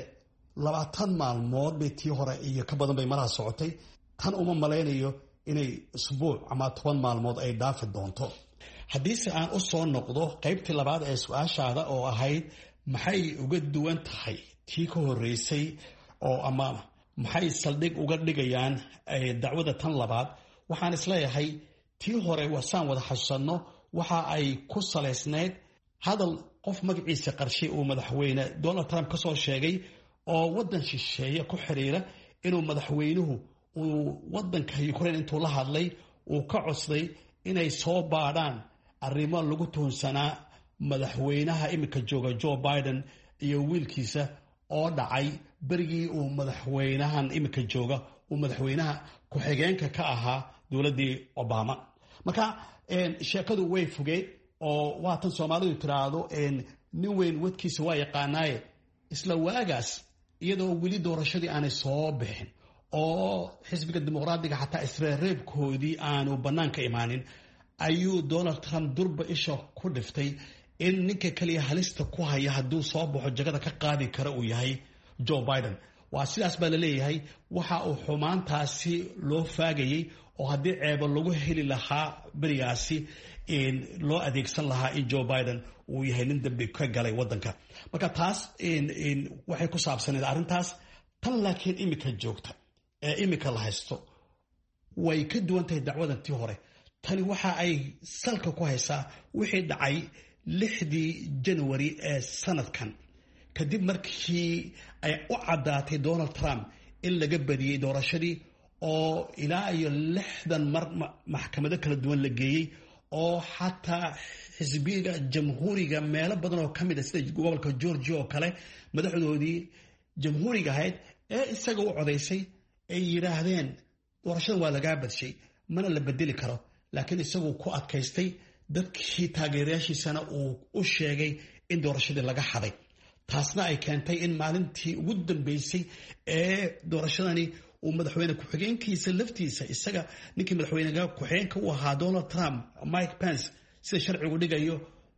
20 maalmood bay tii hore iyo ka badan bay malaha socotay. tan uma malaynayo inay usbuuc ama 10 maalmood ay dhaafi doonto. haddiise aan u soo noqdo qaybtii labaad ee su-aashaada oo ahayd maxay uga duwan tahay tii ka horreysay oo ama maxay saldhig uga dhigayaan dacwada tan labaad, waxaan isleeyahay tii hore wasaan wada xasuusanno waxa ay ku salaysnayd hadal qof magaciisa qarshay uu madaxweyne Donald Trump ka soo sheegay oo waddan shisheeye ku xiriira inuu madaxweynuhu uu wadanka Ukraine intuu la hadlay uu ka codsaday inay soo baadhaan arrimo lagu tuhunsanaa madaxweynaha imika jooga Joe Biden iyo wiilkiisa oo dhacay berigii uu madaxweynahan imika jooga uu madaxweynaha ku-xigeenka ka ahaa dowladdii Obama. Marka sheekadu way fogeed oo waatan Soomaalidu tiraahdo nin weyn wadkiisa waa yaqaanaaye isla waagaas iyadoo weli doorashadii aanay soo bixin oo xisbiga dimuqraadiga xataa isreereebkoodii aanu bannaanka imaanin ayuu Donald Trump durba isha ku dhiftay in ninka kaliya halista ku haya hadduu soo baxo jagada ka qaadi kara uu yahay Joe Biden. waa sidaas baa la leeyahay waxa uu xumaantaasi loo faagayay oo haddii ceebo lagu heli lahaa berigaasi loo adeegsan lahaa in Joe Biden uu yahay nin dambi ka galay wadanka. Marka taas waxay ku saabsaneed arrintaas. Tan laakiin imika joogta ee imika la haysto way ka duwan tahay dacwadantii hore. Tani waxa ay salka ku haysaa wixii dhacay 6 January ee sanadkan kadib markii ay u cadaatay Donald Trump in laga badiyay doorashadii oo ilaa iyo 60 mar maxkamado kala duwan la geeyay oo xataa xisbiga jamhuuriga meelo badan oo kamid ah sida gobolka Georgia oo kale madaxdoodii jamhuuriga ahayd ee isaga u codeysay ay yiraahdeen doorashada waa laga badshay mana la bedeli karo laakiin isagu ku adkaystay dadkii taageerayaashiisana uu u sheegay in doorashadii laga xaday. taasna ay keentay in maalintii ugu dambeysay ee doorashadani uu madaxweyne ku-xigeenkiisa laftiisa isaga ninkii madaxweynaha ku-xigeenka u ahaa Donald Trump Mike Pence sida sharcigu dhigayo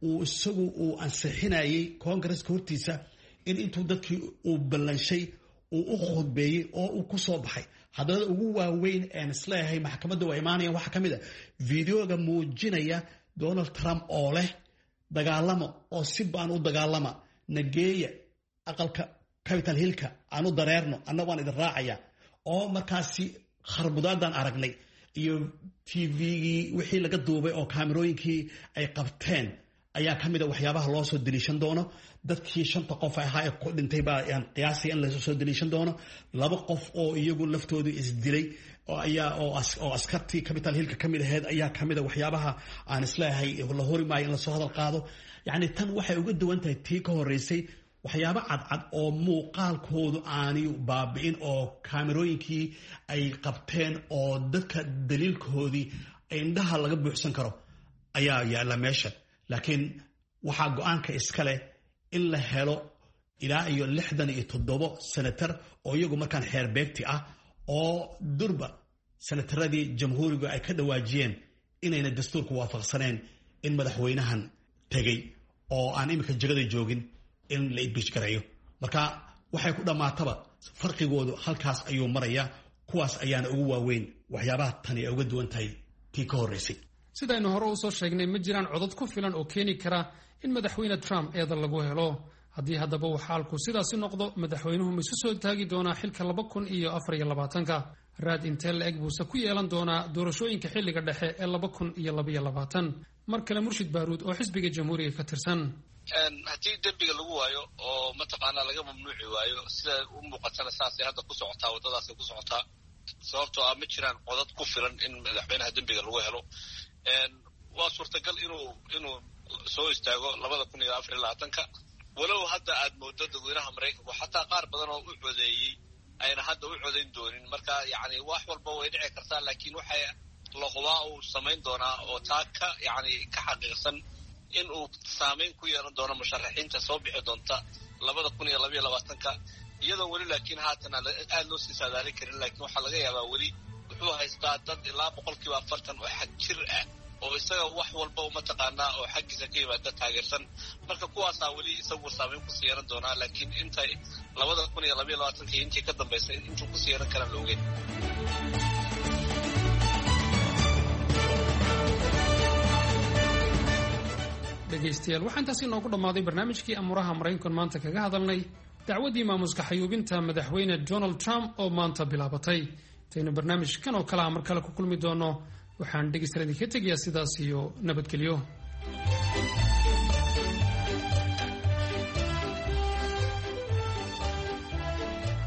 uu ansixinayay Congress hortiisa in intuu dadkii uu ballanshay uu u khudbeeyay oo uu ku soo baxay. haddana ugu waaweyn ee isleeyahay maxkamadda waa imaanayaan waxa kamid ah fiidiyoga muujinaya Donald Trump oo leh dagaalamo oo si baan u dagaalama nageeya aqalka Capitol Hillka aanu dareerno anna waan idin raacaya oo markaasi kharbudaadan aragnay iyo TV-gii wixii laga duubay oo kaamirooyinkii ay qabteen ayaa kamid ah waxyaabaha loo soo daliishan doono. dadkii 5 qof ahaa ee ku dhintay baa qiyaasay in la soo daliishan doono. 2 qof oo iyagu laftoodu isdilay oo askartii Capitol Hillka kamid ahayd ayaa kamid ah waxyaabaha aan isleeyahay la horimaay in la soo hadal qaado. yani tan waxay uga duwan tahay tii ka horeysay waxyaabo cadcad oo muuqaalkoodu aani baabi'in oo kaamirooyinkii ay qabteen oo dadka daliilkoodii indhaha laga buuxsan karo ayaa yaala meesha. laakiin waxaa go'aanka iska leh in la helo ilaa iyo 67 senator oo iyagu markaan xeer beegti ah oo durba senataradii jamhuuriga ay ka dhawaajiyeen inayna dastuurku waafaqsaneen in madaxweynahan tagay oo aan imika jagada joogin in la impeach gareeyo. marka waxay ku dhamaataba farqigoodu halkaas ayuu maraya. kuwaas ayaana ugu waaweyn waxyaabaha tani ay uga duwan tahay tii ka horeysay. sidaynu hore u soo sheegnay ma jiraan codad ku filan oo keeni kara in madaxweyne Trump eedan lagu helo. haddii haddaba uu xaalku sidaasi noqdo madaxweynuhu ma isu soo taagi doonaa xilka 2024 raad intee la eg buuse ku yeelan doonaa doorashooyinka xilliga dhexe ee 2022. mar kale Murshid Baaruud oo xisbiga jamhuuriga ka tirsan. haddii dembiga lagu waayo oo mataqaanaa laga mamnuuci waayo sida u muuqatana saasay hadda ku socotaa waddadaasay ku socotaa sababtoo ah ma jiraan codad ku filan in madaxweynaha dembiga lagu helo. waa suurtagal inuu soo istaago 2024 walow hadda aad moodo dadweynaha Mareykanku xataa qaar badan oo u codeeyay ayna hadda u codeyn doonin. marka yani wax walba way dhici kartaa laakiin waxay laqodaa uu samayn doonaa oo taa ka xaqiiqsan in uu saameyn ku yeelan doono musharaxiinta soo bixi doonta 2022 iyadoo weli laakiin haatan aad loo sii saadaalin karin. laakiin waxaa laga yaabaa weli wuxuu haystaa dad ilaa 40% oo xag jir ah oo isaga wax walba mataqaanaa oo xaggiisa ka yimaada taageersan. marka kuwaasaa weli isagu saameyn ku sii yeelan doonaa laakiin intay 2022 intii ka dambaysay intuu ku sii yeelan karaan la ogeyn. dhegaystayaal waxaan taasi noogu dhammaaday barnaamijkii amuraha Mareykanka maanta kaga hadalnay dacwadii maamuska xayuubinta madaxweyne Donald Trump oo maanta bilaabatay. tayna barnaamijkan oo kale mar kale ku kulmi doono waxaan dhegaystayaal idinka tegayaa sidaas iyo nabadgelyo.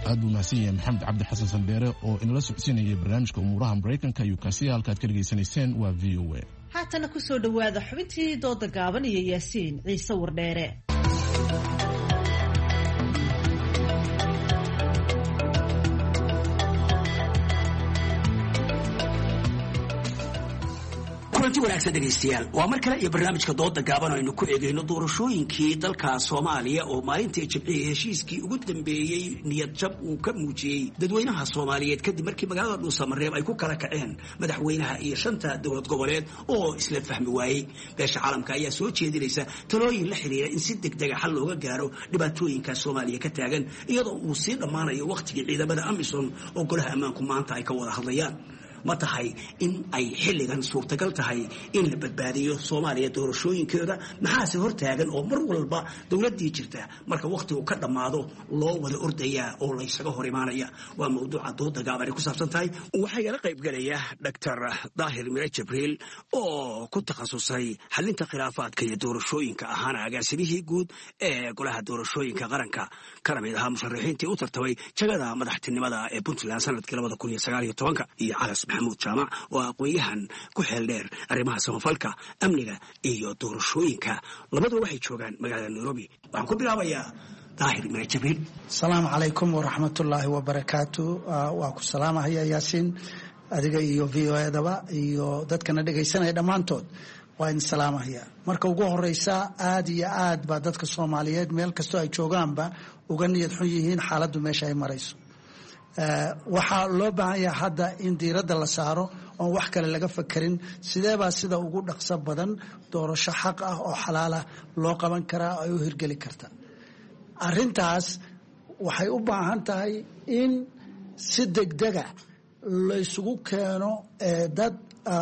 aad buu mahadsan yahay maxamed cabdi xasan sandheere oo inala socodsiinayay barnaamijka umuuraha maraykanka iyo kaasiya halkaad ka dhegaysanayseen waa v o a. haatana ku soo dhowaada xubintii dooda gaaban iyo yaasiin ciise wardheere. kulanti wanaagsan dhegaystayaal waa mar kale iyo barnaamijka dooda gaaban aynu ku eegayno doorashooyinkii dalka Soomaaliya oo maalintii Jimcihii heshiiskii ugu dambeeyay niyad jab uu ka muujiyay dadweynaha Soomaaliyeed kadib markii magaalada Dhuusamareeb ay ku kala kaceen madaxweynaha iyo shanta dowlad goboleed oo isla fahmi waayay. beesha caalamka ayaa soo jeedinaysa talooyin la xiriira in si degdeg ah looga gaaro dhibaatooyinka Soomaaliya ka taagan iyadoo uu sii dhamaanayo waqtigii ciidamada AMISOM oo golaha ammaanku maanta ay ka wada hadlayaan. ma tahay in ay xilligan suurtagal tahay in la badbaadiyo Soomaaliya doorashooyinkeeda maxaase hortaagan oo mar walba dawladii jirta marka waqtigu ka dhamaado loo wada ordaya oo la isaga hor imaanaya waa mawduuca dooda gaaban ku saabsan tahay. waxaa la qayb galaya Dr. Daahir Mire Jibriil oo ku takhasusay xalinta khilaafaadka iyo doorashooyinka ahaana agaasimihii guud ee golaha doorashooyinka qaranka kana mid ahaa musharaxiintii u tartamay jagada madaxtinimada ee Puntland sanadkii 2019 iyo Calas محمود جامع وأقويهن كحلدير أرمها سمفلكا أمنية إيو دورشوينكا لبدو وحي جوغان مقالة نيروبي وعنكم بلاوية ظاهر من الجبيل. السلام عليكم ورحمة الله وبركاته. وأكو السلام هيا ياسين أدقى إيو فيو هيدوا إيو دادكنا دقى سنة دمانتود وإن السلام هيا مركا وقوه الرئيسة آدي آد با دادك الصوماليات ميل كستو أي جوغان با وغني يدحويهين حالدو ميشا مريسو waxaa loo baahan yahay hadda in diiradda la saaro oo wax kale laga fakerin sideebaa sida ugu dhaqso badan doorasho xaq ah oo xalaal ah loo qaban karaa ay u hirgeli karta. arrintaas waxay u baahan tahay in si degdega la isugu keeno dad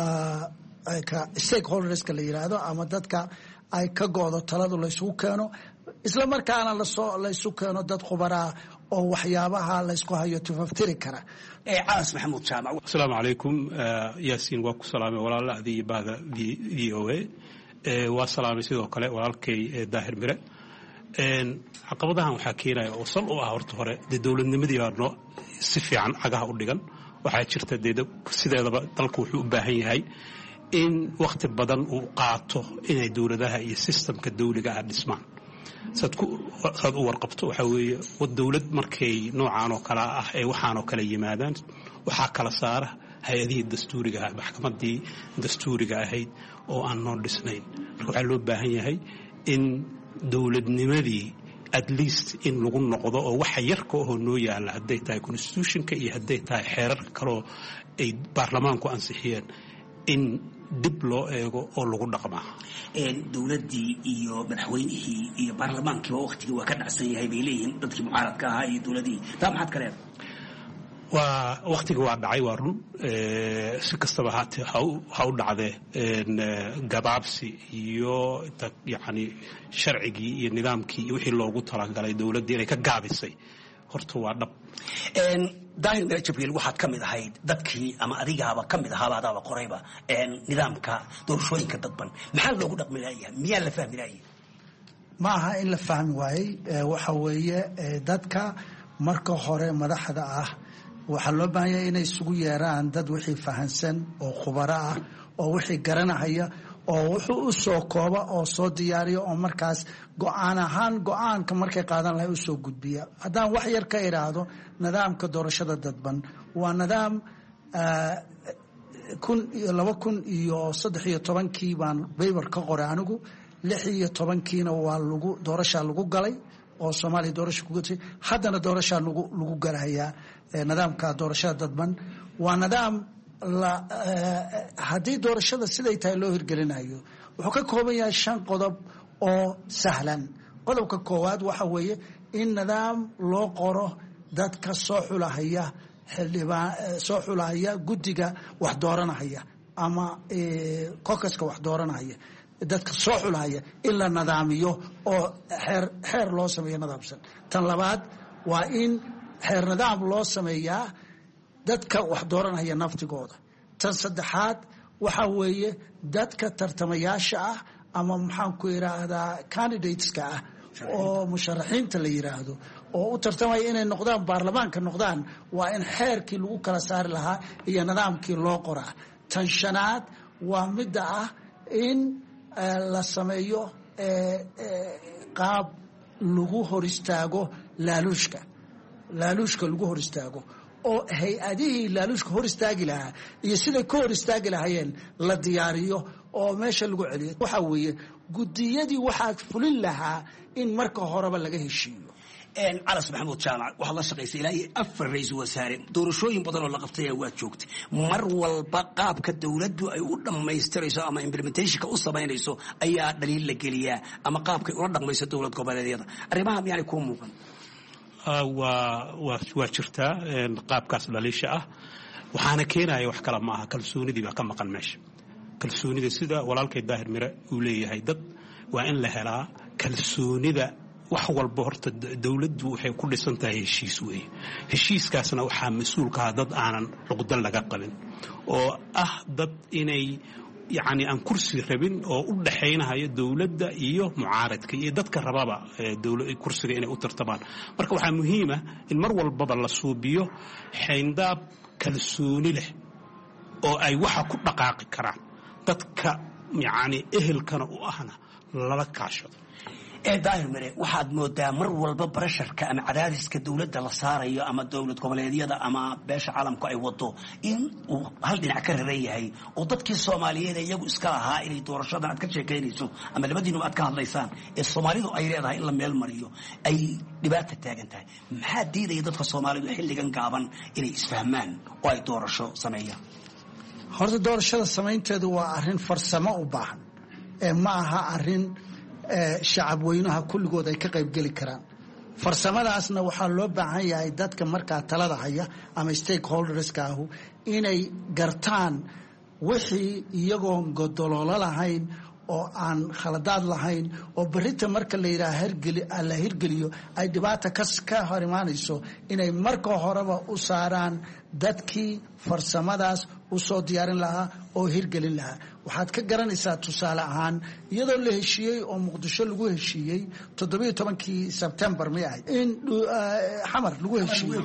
stakeholderska la yiraahdo ama dadka ay ka go'do taladu la isugu keeno isla markaana la isu keeno dad khubaraa oo waxyaabaha la isku hayo tifaftiri kara. Calas Maxamuud Jaamac. Assalaamu calaykum Yaasiin waa ku salaamay walaalahadii baada VOA waa salaamay sidoo kale walaalkay Daahir Mire. caqabadahan waxaa keenaya oo sal u ah horta hore dawladnimadii baa si fiican cagaha u dhigan waxaa jirta sideedaba dalku wuxuu u baahan yahay in waqti badan uu qaato inay dawladaha iyo systemka dawliga ah dhismaan. saad u warqabto waxa weeye dawlad markay noocaan oo kala ah ee waxaan oo kala yimaadaan waxaa kala saara hay'adihii dastuuriga ah maxkamadii dastuuriga ahayd oo aan noo dhisnayn. marka waxaa loo baahan yahay in dawladnimadii at least in lagu noqdo oo waxa yarka oo noo yaala hadday tahay constitutionka iyo hadday tahay xeerarka kaloo ay baarlamaanku ansixiyeen in dib loo eego oo lagu dhaqmaa. dawladdii iyo madaxweynihii iyo baarlamaankiiba waqtigii waa ka dhacsan yahay bay leeyihiin dadkii mucaaradka ahaa iyo dawladihii taa maxaad ka leedahay? waa waqtigii waa dhacay waa run si kastaba haatee ha u dhacdee gabaabsi iyo yacni sharcigii iyo nidaamkii iyo wixii loogu talagalay dawladdii inay ka gaabisay horta waa dhab. daahir Mire Jibriil waxaad ka mid ahayd dadkii ama adigaaba ka mid ahaaba adaaba qorayba nidaamka doorashooyinka dadban maxaa loogu dhaqmi lahayaa miyaa la fahmi lahayaa? ma aha in la fahmi waayey waxa weeye dadka marka hore madaxda ah waxaa loo baahan yahay inay isugu yeeraan dad wixii fahansan oo khubaro ah oo wixii garanahaya oo wuxuu u soo kooba oo soo diyaariyo oo markaas go'aanka markay qaadan lahay u soo gudbiya. haddaan wax yar ka idhaahdo nidaamka doorashada dadban waa nidaam 2013 baan baybar ka qoray anigu 16 waa doorasha lagu galay oo Soomaaliya doorasho ku gatay haddana doorasha lagu galayaa. nidaamka doorashada dadban waa nidaam haddii doorashada siday tahay loo hirgelinayo wuxuu ka kooban yahay 5 qodob oo sahlan. qodobka koowaad waxa weeye in nidaam loo qoro dadka soo xulahaya guddiga wax dooranaya ama caucuska wax dooranaya dadka soo xulahaya in la nidaamiyo oo xeer loo sameeyo nidaamsan. tan labaad waa in xeer nidaam loo sameeyaa dadka wax dooranaya naftigooda. tan saddexaad waxa weeye dadka tartamayaasha ah ama maxaan ku yiraahdaa candidateska ah oo musharaxiinta la yiraahdo oo u tartamaya inay noqdaan baarlamaanka noqdaan waa in xeerkii lagu kala saari lahaa iyo nidaamkii loo qoraa. tan shanaad waa midda ah in la sameeyo qaab lagu hor istaago laaluushka lagu hor istaago oo hay-adihii laaluushka hor istaagi lahaa iyo siday ka hor istaagi lahaayeen la diyaariyo oo meesha lagu celiyo. waxaa weeye gudiyadii waxaad fulin lahaa in marka horeba laga heshiiyo. calas maxamuud jaamac waxaad la shaqaysay ilaa iyo 4 ra-iisul wasaare, doorashooyin badan oo la qabtay waad joogtay. mar walba qaabka dowladdu ay u dhammaystirayso ama implementationka u samaynayso ayaa dhaliil la geliyaa ama qaabkay ula dhaqmayso dowlad goboleedyada. arrimaha miyaanay kuu muuqan? waa jirtaa qaabkaas dhaliisha ah, waxaana keenaya wax kale maaha, kalsoonidii baa ka maqan meesha. kalsoonida sida walaalkay daahir mire uu leeyahay, dad waa in la helaa kalsoonida. wax walba horta dowladdu waxay ku dhisan tahay heshiis weeye. heshiiskaasna waxaa mas-uulkaha dad aanan cuqdo laga qabin oo ah dad inay yacni aan kursi rabin oo u dhaxaynayo dowladda iyo mucaaradka iyo dadka rababa kursiga inay u tartamaan. marka waxaa muhiima in mar walbaba la suubiyo xayndaab kalsooni leh oo ay waxa ku dhaqaaqi karaan dadka yacni ehelkana u ahna lala kaashado. daahir mire waxaad moodaa mar walba barasharka ama cadaadiska dowladda la saarayo ama dowlad goboleedyada ama beesha caalamku ay wado in uu hal dhinac ka raran yahay oo dadkii Soomaaliyeed iyagu iska lahaa inay doorashada aad ka sheekaynayso ama labadiinuba aad ka hadlaysaan ee Soomaalidu ay leedahay in la meel mariyo ay dhibaato taagan tahay. maxaa diidaya dadka Soomaalidu xilligan gaaban inay isfahmaan oo ay doorasho sameeyaan? horta doorashada samaynteedu waa arrin farsamo u baahan ma aha arrin shacab weynaha kulligood ay ka qayb geli karaan. farsamadaasna waxaa loo baahan yahay dadka markaa talada haya ama stakeholderska ahu inay gartaan wixii iyagoon godololo lahayn oo aan khaladaad lahayn oo berrita marka la yidhaha la hirgeliyo ay dhibaata ka hor imaanayso inay marka horeba u saaraan dadkii farsamadaas u soo diyaarin lahaa oo hirgelin lahaa. waxaad ka garanaysaa tusaale ahaan iyadoo la heshiiyey oo muqdisho lagu heshiiyey 17kii Sebtembar may ahayd in xamar lagu heshiiyey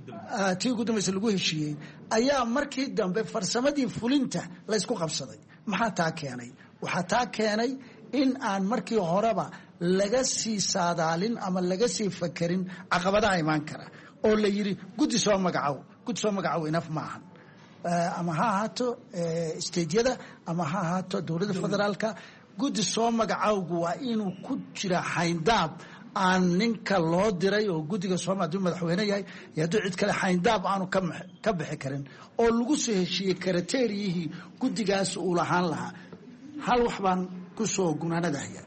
tii ugu dambaysa lagu heshiiyey ayaa markii dambe farsamadii fulinta la isku qabsaday. maxaa taa keenay? waxaa taa keenay in aan markii horeba laga sii saadaalin ama laga sii fakerin caqabadaha imaan kara oo la yidhi guddi soo magacow inaf ma ahan. ama ha ahaato stediyada ama ha ahaato dowladda federaalka, guddi soo magacowgu waa inuu ku jira xayndaab aan ninka loo diray oo guddiga sooma hadduu madaxweyne yahay iyo hadduu cid kale xayndaab aanu ka bixi karin oo lagu soo heshiiyey karateeriyihii guddigaas uu lahaan lahaa. hal wax baan ku soo gunaanadahaya,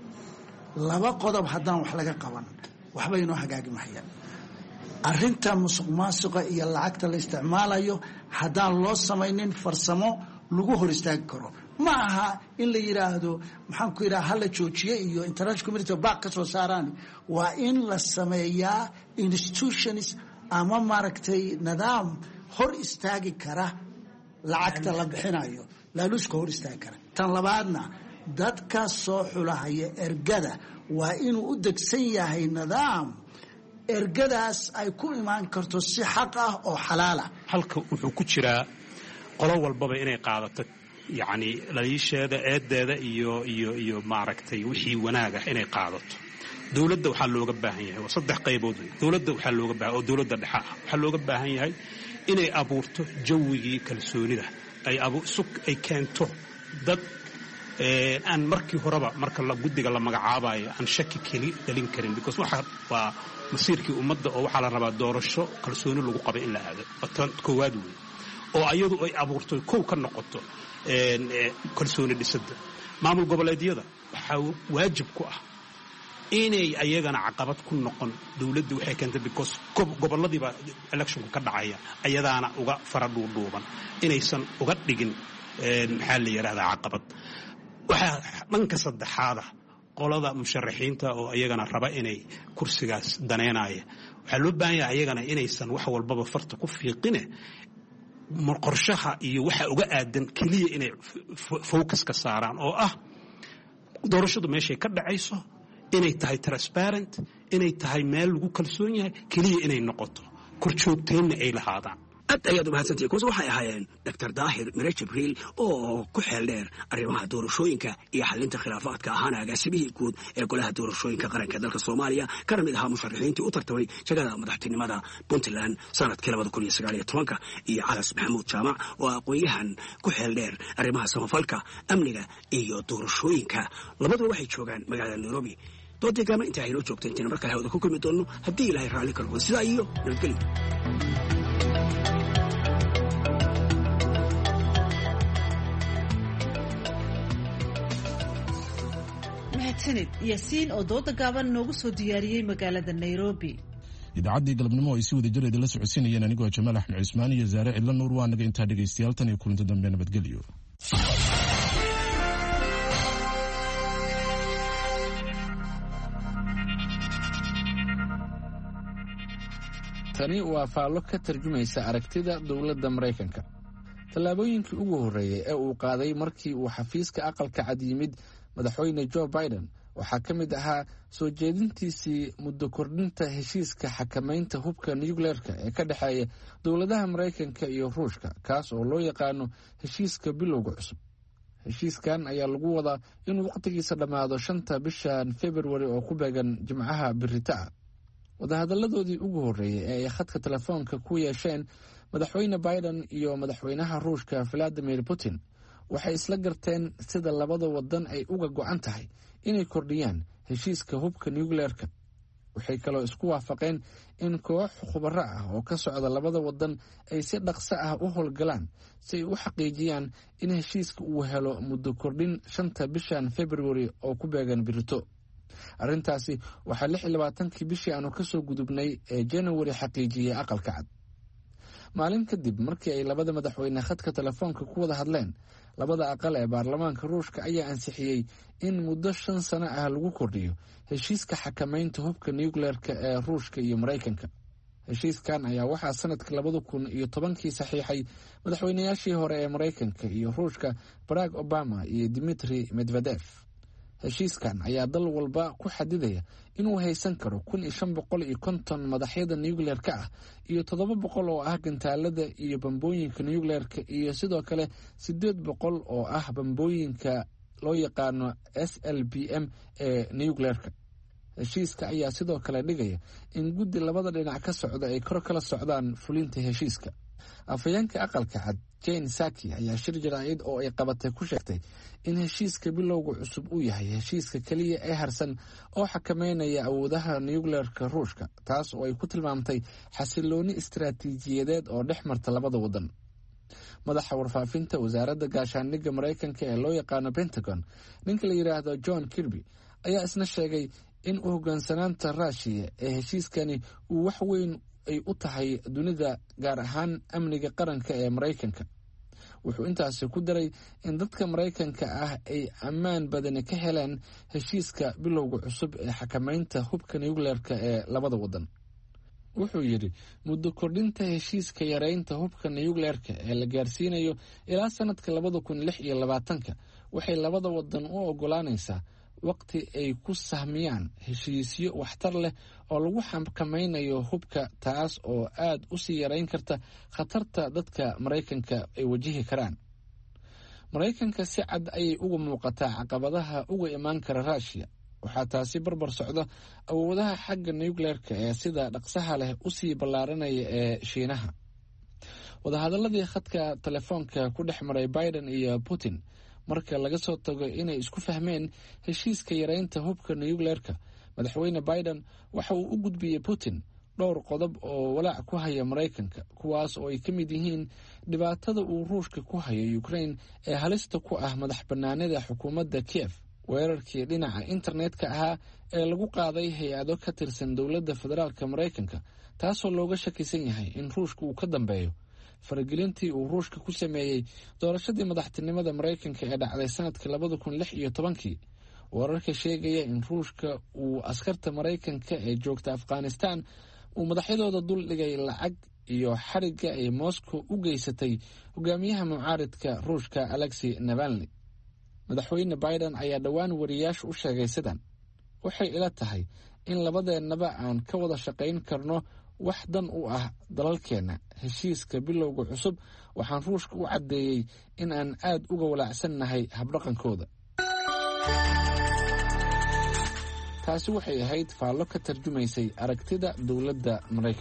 2 qodob haddaan wax laga qaban waxba inoo hagaagi mahayaan. arrinta musuq maasuqa iyo lacagta la isticmaalayo haddaan loo samaynin farsamo lagu hor istaagi karo, ma aha in la yidhaahdo maxaan ku yidhaha hala joojiye iyo international community back ka soo saaraan. waa in la sameeyaa institutions ama maaragtay nidaam hor istaagi kara lacagta la bixinayo, laaluushka hor istaagi kara. tan labaadna dadka soo xulahaya ergada waa inuu u degsan yahay nidaam ergadaas ay ku imaan karto si xaq ah oo xalaal ah. halka wuxuu ku jiraa qolo walbaba inay qaadato yacni laliisheeda eedeeda iyo maaragtay wixii wanaaga inay qaadato. dowladda waxaa looga baahan yahay waa 3 qaybood. dowladda waxaa looga baahan oo dowladda dhexe ah waxaa looga baahan yahay inay abuurto jawigii kalsoonida ay keento dad aan markii horeba marka guddiga la magacaabayo aan shaki keli dalin karin, because waxa waa masiirkii ummadda oo waxaa la rabaa doorasho kalsooni lagu qabo in la aado. tan koowaad wey oo ayadu ay abuurto kow ka noqoto kalsooni dhisada. maamul goboleedyada waxaa waajib ku ah inay ayagana caqabad ku noqon dowladda waxay keentay, because goboladiiba electionku ka dhacaya ayadaana uga fara dhuudhuuban inaysan uga dhigin maxaa la yidhahdaa caqabad. waxaa dhanka saddexaada qolada musharaxiinta oo ayagana raba inay kursigaas daneynaya waxaa loo baahan yahay ayagana inaysan wax walbaba farta ku fiiqine qorshaha iyo waxa uga aadan keliya inay focus ka saaraan oo ah doorashadu meeshay ka dhacayso inay tahay transparent, inay tahay meel lagu kalsoon yahay keliya inay noqoto, korjoogtaynna ay lahaadaan. aad ayaad umahadsantihi. kuwaas waxay ahaayeen dr daahir mire jibriil oo ku xeel dheer arrimaha doorashooyinka iyo xalinta khilaafaadka ahaana agaasimihii guud ee golaha doorashooyinka qaranka dalka soomaaliya, kana mid ahaa musharaxiintii u tartamay jagada madaxtinimada puntland sanadkii 2019, iyo calas maxamuud jaamac oo aqoon-yahan ku xeel dheer arrimaha samafalka, amniga iyo doorashooyinka. labaduba waxay joogaan magaalada nairobi. doodii gaama inta aynoo joogta intaina markale hawada ku kulmi doonno haddii ilaahay raalli ka noqdo. sidaa iyo nabadgelyo. mahadsanid yaasiin oo dooda gaaban noogu soo diyaariyey magaalada nairobi. idaacaddii galabnimo ay si wada jir idinla socodsiinayeen anigoo jamaal axmed cismaan iyo zaare cidlo nuur. waa naga intaa dhegaystayaal, tan iyo kulanti dambe nabadgelyo. tani waa faallo ka tarjumaysa aragtida dowladda Maraykanka. tallaabooyinkii ugu horreeyay ee uu qaaday markii uu xafiiska aqalka cad yimid madaxweyne Joe Biden waxaa ka mid ahaa soo jeedintiisii muddo kordhinta heshiiska xakamaynta hubka nuclearka ee ka dhexeeya dowladaha Maraykanka iyo Ruushka, kaas oo loo yaqaano heshiiska bilowga cusub. heshiiskan ayaa lagu wadaa inuu waqtigiisa dhammaado 5 bishan February oo ku beegan Jimcaha Biritaa. wadahadalladoodii ugu horreeyay ee ay khadka telefoonka ku yeesheen madaxweyne Biden iyo madaxweynaha Ruushka Vladimir Putin waxay isla garteen sida labada wadan ay uga go'an tahay inay kordhiyaan heshiiska hubka nuclearka. waxay kaloo isku waafaqeen in koox khubaro ah oo ka socda labada wadan ay si dhaqso ah u howlgalaan si ay u xaqiijiyaan in heshiiska uu helo muddo kordhin 5 bishan February oo ku beegan Birito. arrintaasi waxaa 26 bishii aanu ka soo gudubnay ee January xaqiijiyay aqalka cad. maalin kadib markii ay labada madaxweyne khadka telefoonka ku wada hadleen, labada aqal ee baarlamaanka Ruushka ayaa ansixiyay in muddo 5 sano ah lagu kordhiyo heshiiska xakamaynta hubka nuclearka ee Ruushka iyo Maraykanka. heshiiskan ayaa waxaa sanadkii 2010 saxiixay madaxweynayaashii hore ee Maraykanka iyo Ruushka Barack Obama iyo Dmitry Medvedev. heshiiskan ayaa dal walba ku xadidaya inuu haysan karo 1550 madaxyada nuclearka ah iyo 700 oo ah gantaalada iyo bambooyinka nuclearka iyo sidoo kale 800 oo ah bambooyinka loo yaqaano SLBM ee nuclearka. heshiiska ayaa sidoo kale dhigaya in guddi labada dhinac ka socda ay kor kala socdaan fulinta heshiiska. afhayeenka aqalka cad Jane Saki ayaa shir jaraa'id oo ay qabatay ku sheegtay in heshiiska bilowga cusub uu yahay heshiiska kaliya ee harsan oo xakameynaya awoodaha nuclearka Ruushka, taas oo ay ku tilmaamtay xasilooni istiraatiijiyadeed oo dhex marta labada wadan. madaxa warfaafinta wasaaradda gaashaandhigga Maraykanka ee loo yaqaano Pentagon, ninka la yiraahdo John Kirby, ayaa isna sheegay in u hoggaansanaanta Russia ee heshiiskani uu wax weyn ay u tahay dunida, gaar ahaan amniga qaranka ee Maraykanka. wuxuu intaasi ku daray in dadka Maraykanka ah ay ammaan badani ka heleen heshiiska bilowga cusub ee xakamaynta hubka nuclearka ee labada wadan. wuxuu yidhi muddo kordhinta heshiiska yareynta hubka nuclearka ee la gaarsiinayo ilaa sanadka 2026 waxay labada wadan u ogolaanaysaa waqti ay ku sahmiyaan heshiisyo waxtar leh oo lagu xakamaynayo hubka, taas oo aad u sii yareyn karta khatarta dadka Maraykanka ay wajihi karaan. Maraykanka si cad ayay uga muuqataa caqabadaha uga imaan kara Russia. waxaa taasi barbar socda awoodaha xagga nuclearka ee sida dhaqsaha leh u sii ballaaranaya ee Shiinaha. wadahadaladii khadka telefoonka ku dhex maray Biden iyo Putin, marka laga soo tago inay isku fahmeen heshiiska yareynta hubka nuclearka, madaxweyne Biden waxa uu u gudbiyey Putin dhowr qodob oo walaac ku haya Maraykanka, kuwaas oo ay ka mid yihiin dhibaatada uu Ruushka ku hayo Ukraine ee halista ku ah madax bannaanida xukuumadda Kiev, weerarkii dhinaca internetka ahaa ee lagu qaaday hay-ado ka tirsan dowladda federaalka Maraykanka, taasoo looga shakisan yahay in Ruushka uu ka dambeeyo, faragelintii uu Ruushka ku sameeyey doorashadii madaxtinimada Maraykanka ee dhacday sanadkii 2016, wararka sheegaya in Ruushka uu askarta Maraykanka ee joogta Afghanistan uu madaxyadooda dul dhigay lacag iyo xariga ay Moscow u geysatay hogaamiyaha mucaaridka Ruushka Alexei Navalny. madaxweyne Biden ayaa dhowaan wariyaasha u sheegay sidan: waxay ila tahay in labadeennaba aan ka wada shaqayn karno wax dan u ah dalalkeenna. Heshiiska bilowga cusub waxaan ruushka u caddeeyey in aan aad uga walaacsannahay habdhaqankooda. taasi waxay ahayd faallo ka tarjumaysay aragtida dowladda Maraykanka.